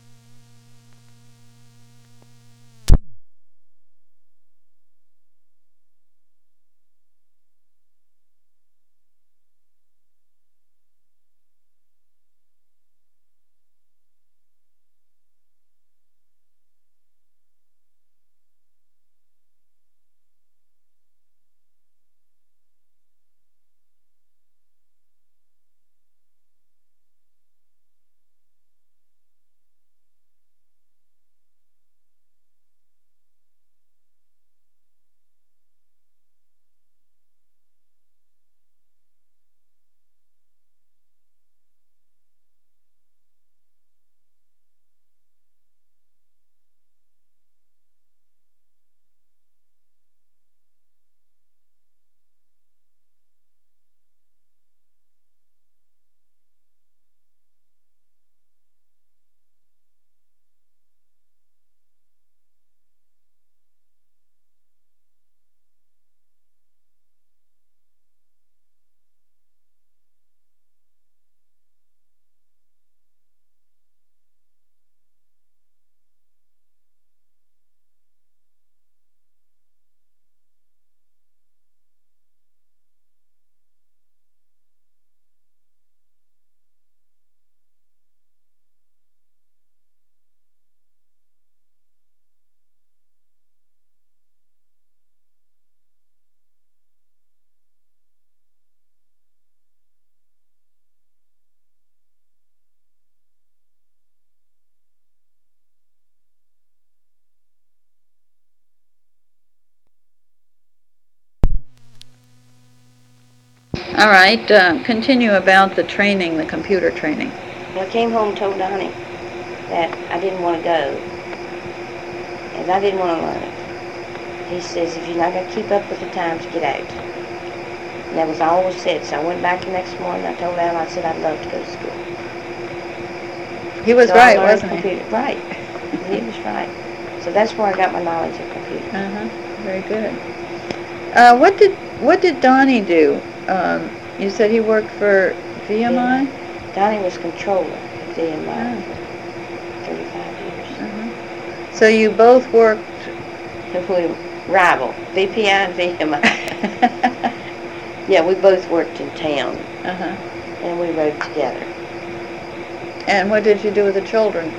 All right, continue about the training, the computer training. Well, I came home and told Donnie that I didn't want to go, and I didn't want to learn it. He says, if you're not going to keep up with the times, get out. And that was all was said. So I went back the next morning, I told Al, I said I'd love to go to school. He was so right, wasn't he? Right. He was right. So that's where I got my knowledge of computers. Very good. What did Donnie do? You said he worked for VMI? Donnie was controller at VMI for 35 years. So you both worked... We rival, VPI and VMI. Yeah, we both worked in town. And we rode together. And what did you do with the children?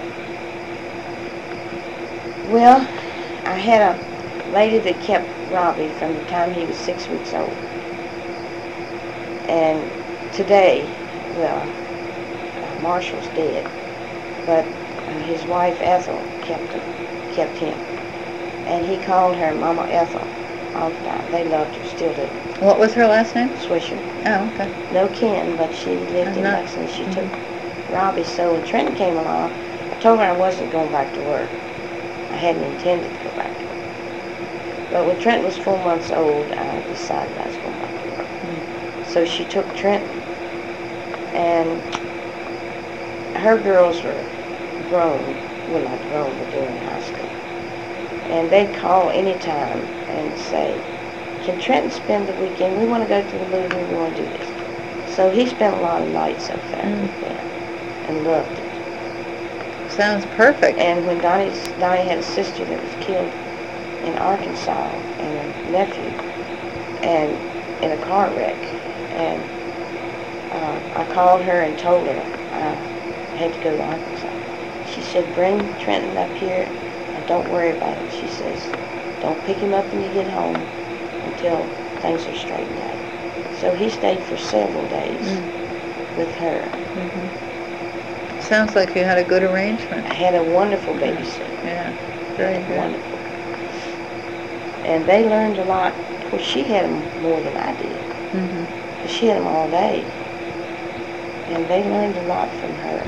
Well, I had a lady that kept Robbie from the time he was 6 weeks old. And today, well, Marshall's dead, but his wife Ethel kept him, and he called her Mama Ethel all the time. They loved her, still do. What was her last name? Swisher. Oh, okay. No kin, but she lived in Lexington. She took Robbie. So when Trenton came along, I told her I wasn't going back to work. I hadn't intended to go back to work. But when Trenton was 4 months old, I decided I was going back to work. So she took Trenton, and her girls were grown. Well, not grown, but they were in high school. And they'd call any time and say, "Can Trenton spend the weekend? We want to go to the movie. We want to do this." So he spent a lot of nights up there with them and loved it. Sounds perfect. And when Donnie had a sister that was killed in Arkansas, and a nephew, and in a car wreck, and I called her and told her I had to go to Arkansas. She said, "Bring Trenton up here and don't worry about it." She says, "Don't pick him up when you get home until things are straightened out." So he stayed for several days with her. Sounds like you had a good arrangement. I had a wonderful babysitter. Yeah, very good. Wonderful. And they learned a lot. Of course, she had them more than I did. Because she had them all day. And they learned a lot from her.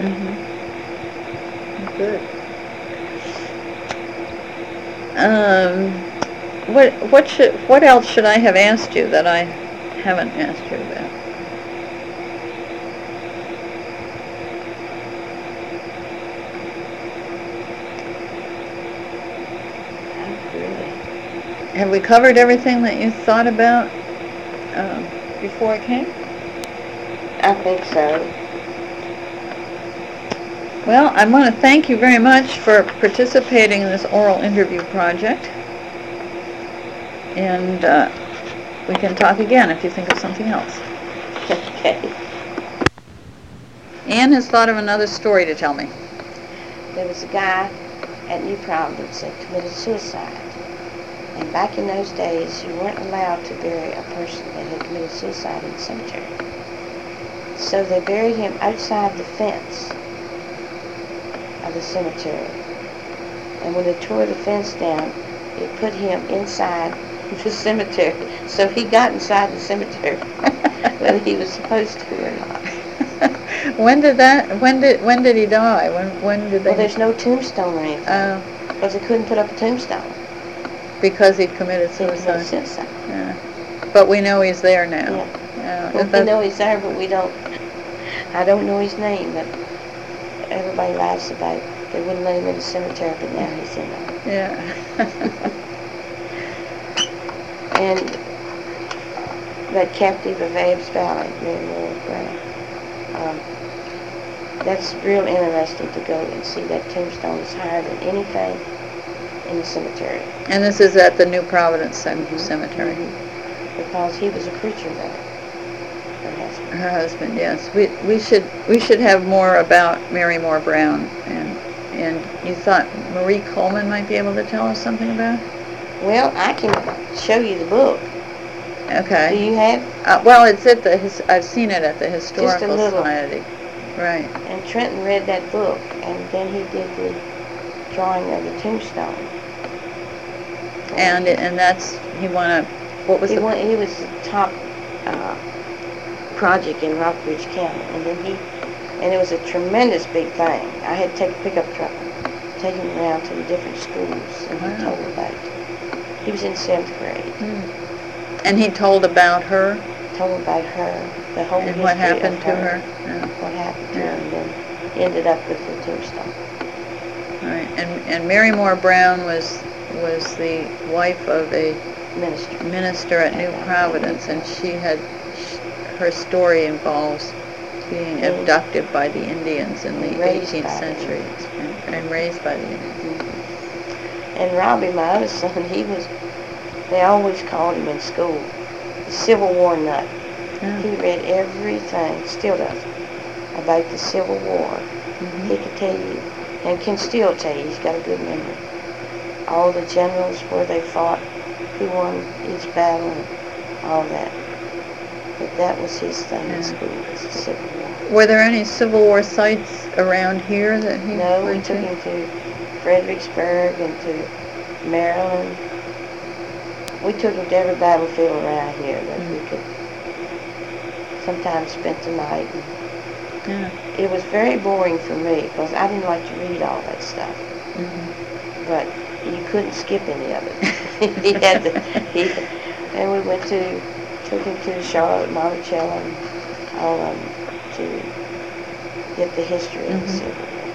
Good. What else should I have asked you that I haven't asked you about? Not really. Have we covered everything that you thought about before I came? I think so. Well, I want to thank you very much for participating in this oral interview project. And we can talk again if you think of something else. Okay. Anne has thought of another story to tell me. There was a guy at New Providence that committed suicide. And back in those days, you weren't allowed to bury a person that had committed suicide in the cemetery. So they buried him outside the fence of the cemetery. And when they tore the fence down, it put him inside the cemetery. So he got inside the cemetery, whether he was supposed to or not. When did he die? When did they? Well, there's no tombstone or anything. Because they couldn't put up a tombstone. Because he committed suicide. Yeah. But we know he's there now. Yeah. Well, we know he's there, but we don't. I don't know his name, but everybody laughs about it. They wouldn't let him in the cemetery, but now he's in there. Yeah. And that captive of Abbs Valley, Mary Moore Brown. That's real interesting to go and see that tombstone is higher than anything in the cemetery. And this is at the New Providence Cemetery. Because he was a preacher there. Her husband, yes. We should have more about Mary Moore Brown, and you thought Marie Coleman might be able to tell us something about it? Well, I can show you the book. Okay. Do you have? Well, it's at I've seen it at the Historical Just a little. Society. Right. And Trenton read that book, and then he did the drawing of the tombstone. And that's what was he was the top project in Rockbridge County, and it was a tremendous big thing. I had to take a pickup truck, take him around to the different schools, and he told about it. He was in 7th grade. And he told about her? Told about her, the whole history and what happened of to her? Yeah. What happened to her, and then ended up with the tombstone. Right. And Mary Moore Brown was the wife of a minister at New Providence, and her story involves being abducted by the Indians in the 18th century and raised by the Indians. And Robbie, my other son, they always called him in school the Civil War nut. Yeah. He read everything, still does, about the Civil War. He could tell you, and can still tell you, he's got a good memory. All the generals, where they fought, who won each battle, and all that. But that was his thing in school, was the Civil War. Were there any Civil War sites around here that he No, we went took to? him to Fredericksburg and to Maryland. We took him to every battlefield around here that we could. Sometimes spent the night. Yeah. It was very boring for me because I didn't like to read all that stuff. Mm-hmm. But you couldn't skip any of it. He had to. And we took him to Charlotte, Monticello, and all of them to get the history of the Civil War.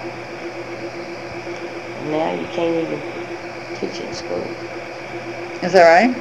And now you can't even teach it in school. Is that right?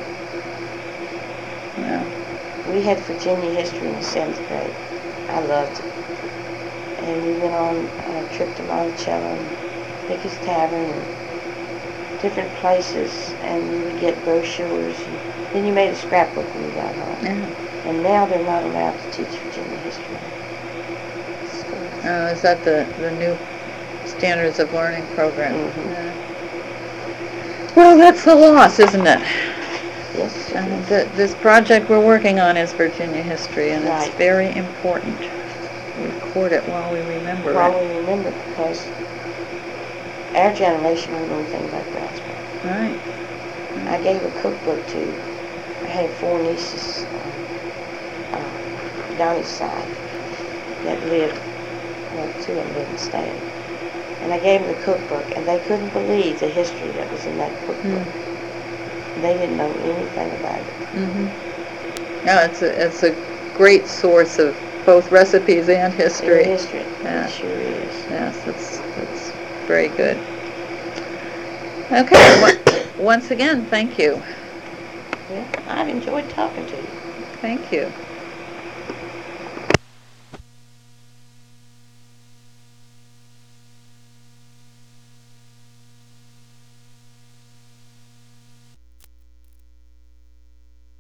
No. We had Virginia history in the 7th grade. I loved it. And we went on a trip to Monticello and Pickett's Tavern and different places, and we would get brochures. And then you made a scrapbook when you got home. Yeah. And now they're not allowed to teach Virginia history in schools. Oh, is that the new Standards of Learning program? Mm-hmm. Yeah. Well, that's a loss, isn't it? Yes, it is. This project we're working on is Virginia history, and Right. it's very important. We record it while we remember While it. we remember, because our generation won't know anything about Brownsburg. Right. I gave a cookbook to, I had 4 nieces on Donnie's side that lived, well, 2 of them lived in Stanton. And I gave them the cookbook, and they couldn't believe the history that was in that cookbook. They didn't know anything about it. Mm-hmm. No, it's a great source of both recipes and history. And history, Yeah. it sure is. Yes, it's very good. Okay, once again, thank you. Well, I've enjoyed talking to you. Thank you.